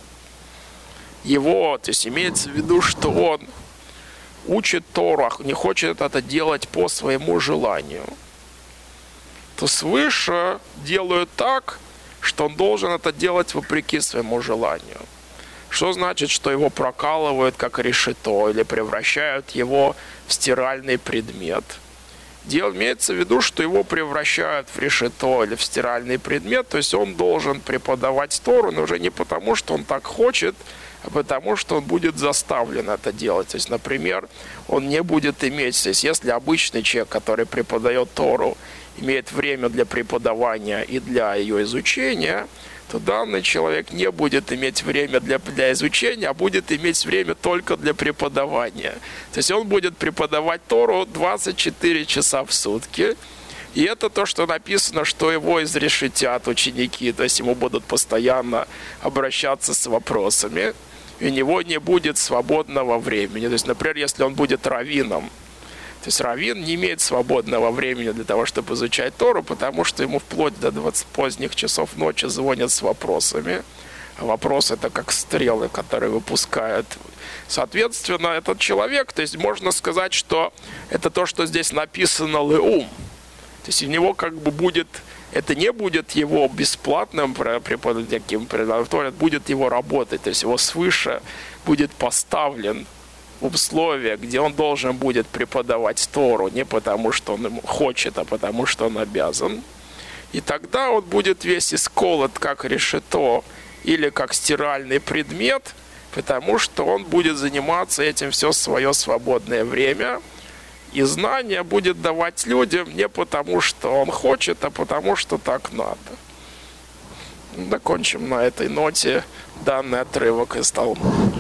A: его, то есть имеется в виду, что он учит Тору, не хочет это делать по своему желанию, то свыше делают так, что он должен это делать вопреки своему желанию. Что значит, что его прокалывают как решето или превращают его в стиральный предмет? Дело имеется в виду, что его превращают в решето или в стиральный предмет, то есть он должен преподавать Тору, но уже не потому, что он так хочет, а потому что он будет заставлен это делать. То есть, например, он не будет иметь, то есть если обычный человек, который преподает Тору, имеет время для преподавания и для ее изучения, то данный человек не будет иметь время для, для изучения, а будет иметь время только для преподавания. То есть он будет преподавать Тору двадцать четыре часа в сутки. И это то, что написано, что его изрешетят ученики, то есть ему будут постоянно обращаться с вопросами. И у него не будет свободного времени. То есть, например, если он будет раввином, То есть раввин не имеет свободного времени для того, чтобы изучать Тору, потому что ему вплоть до двадцати поздних часов ночи звонят с вопросами. А вопрос — это как стрелы, которые выпускают. Соответственно, этот человек, то есть можно сказать, что это то, что здесь написано «леум». То есть у него как бы будет, это не будет его бесплатным преподавателем, это будет его работой. То есть его свыше будет поставлен условия, где он должен будет преподавать Тору не потому, что он хочет, а потому, что он обязан. И тогда он будет весь исколот как решето или как стиральный предмет, потому что он будет заниматься этим все свое свободное время. И знания будет давать людям не потому, что он хочет, а потому, что так надо. Закончим на этой ноте данный отрывок из Талмуда.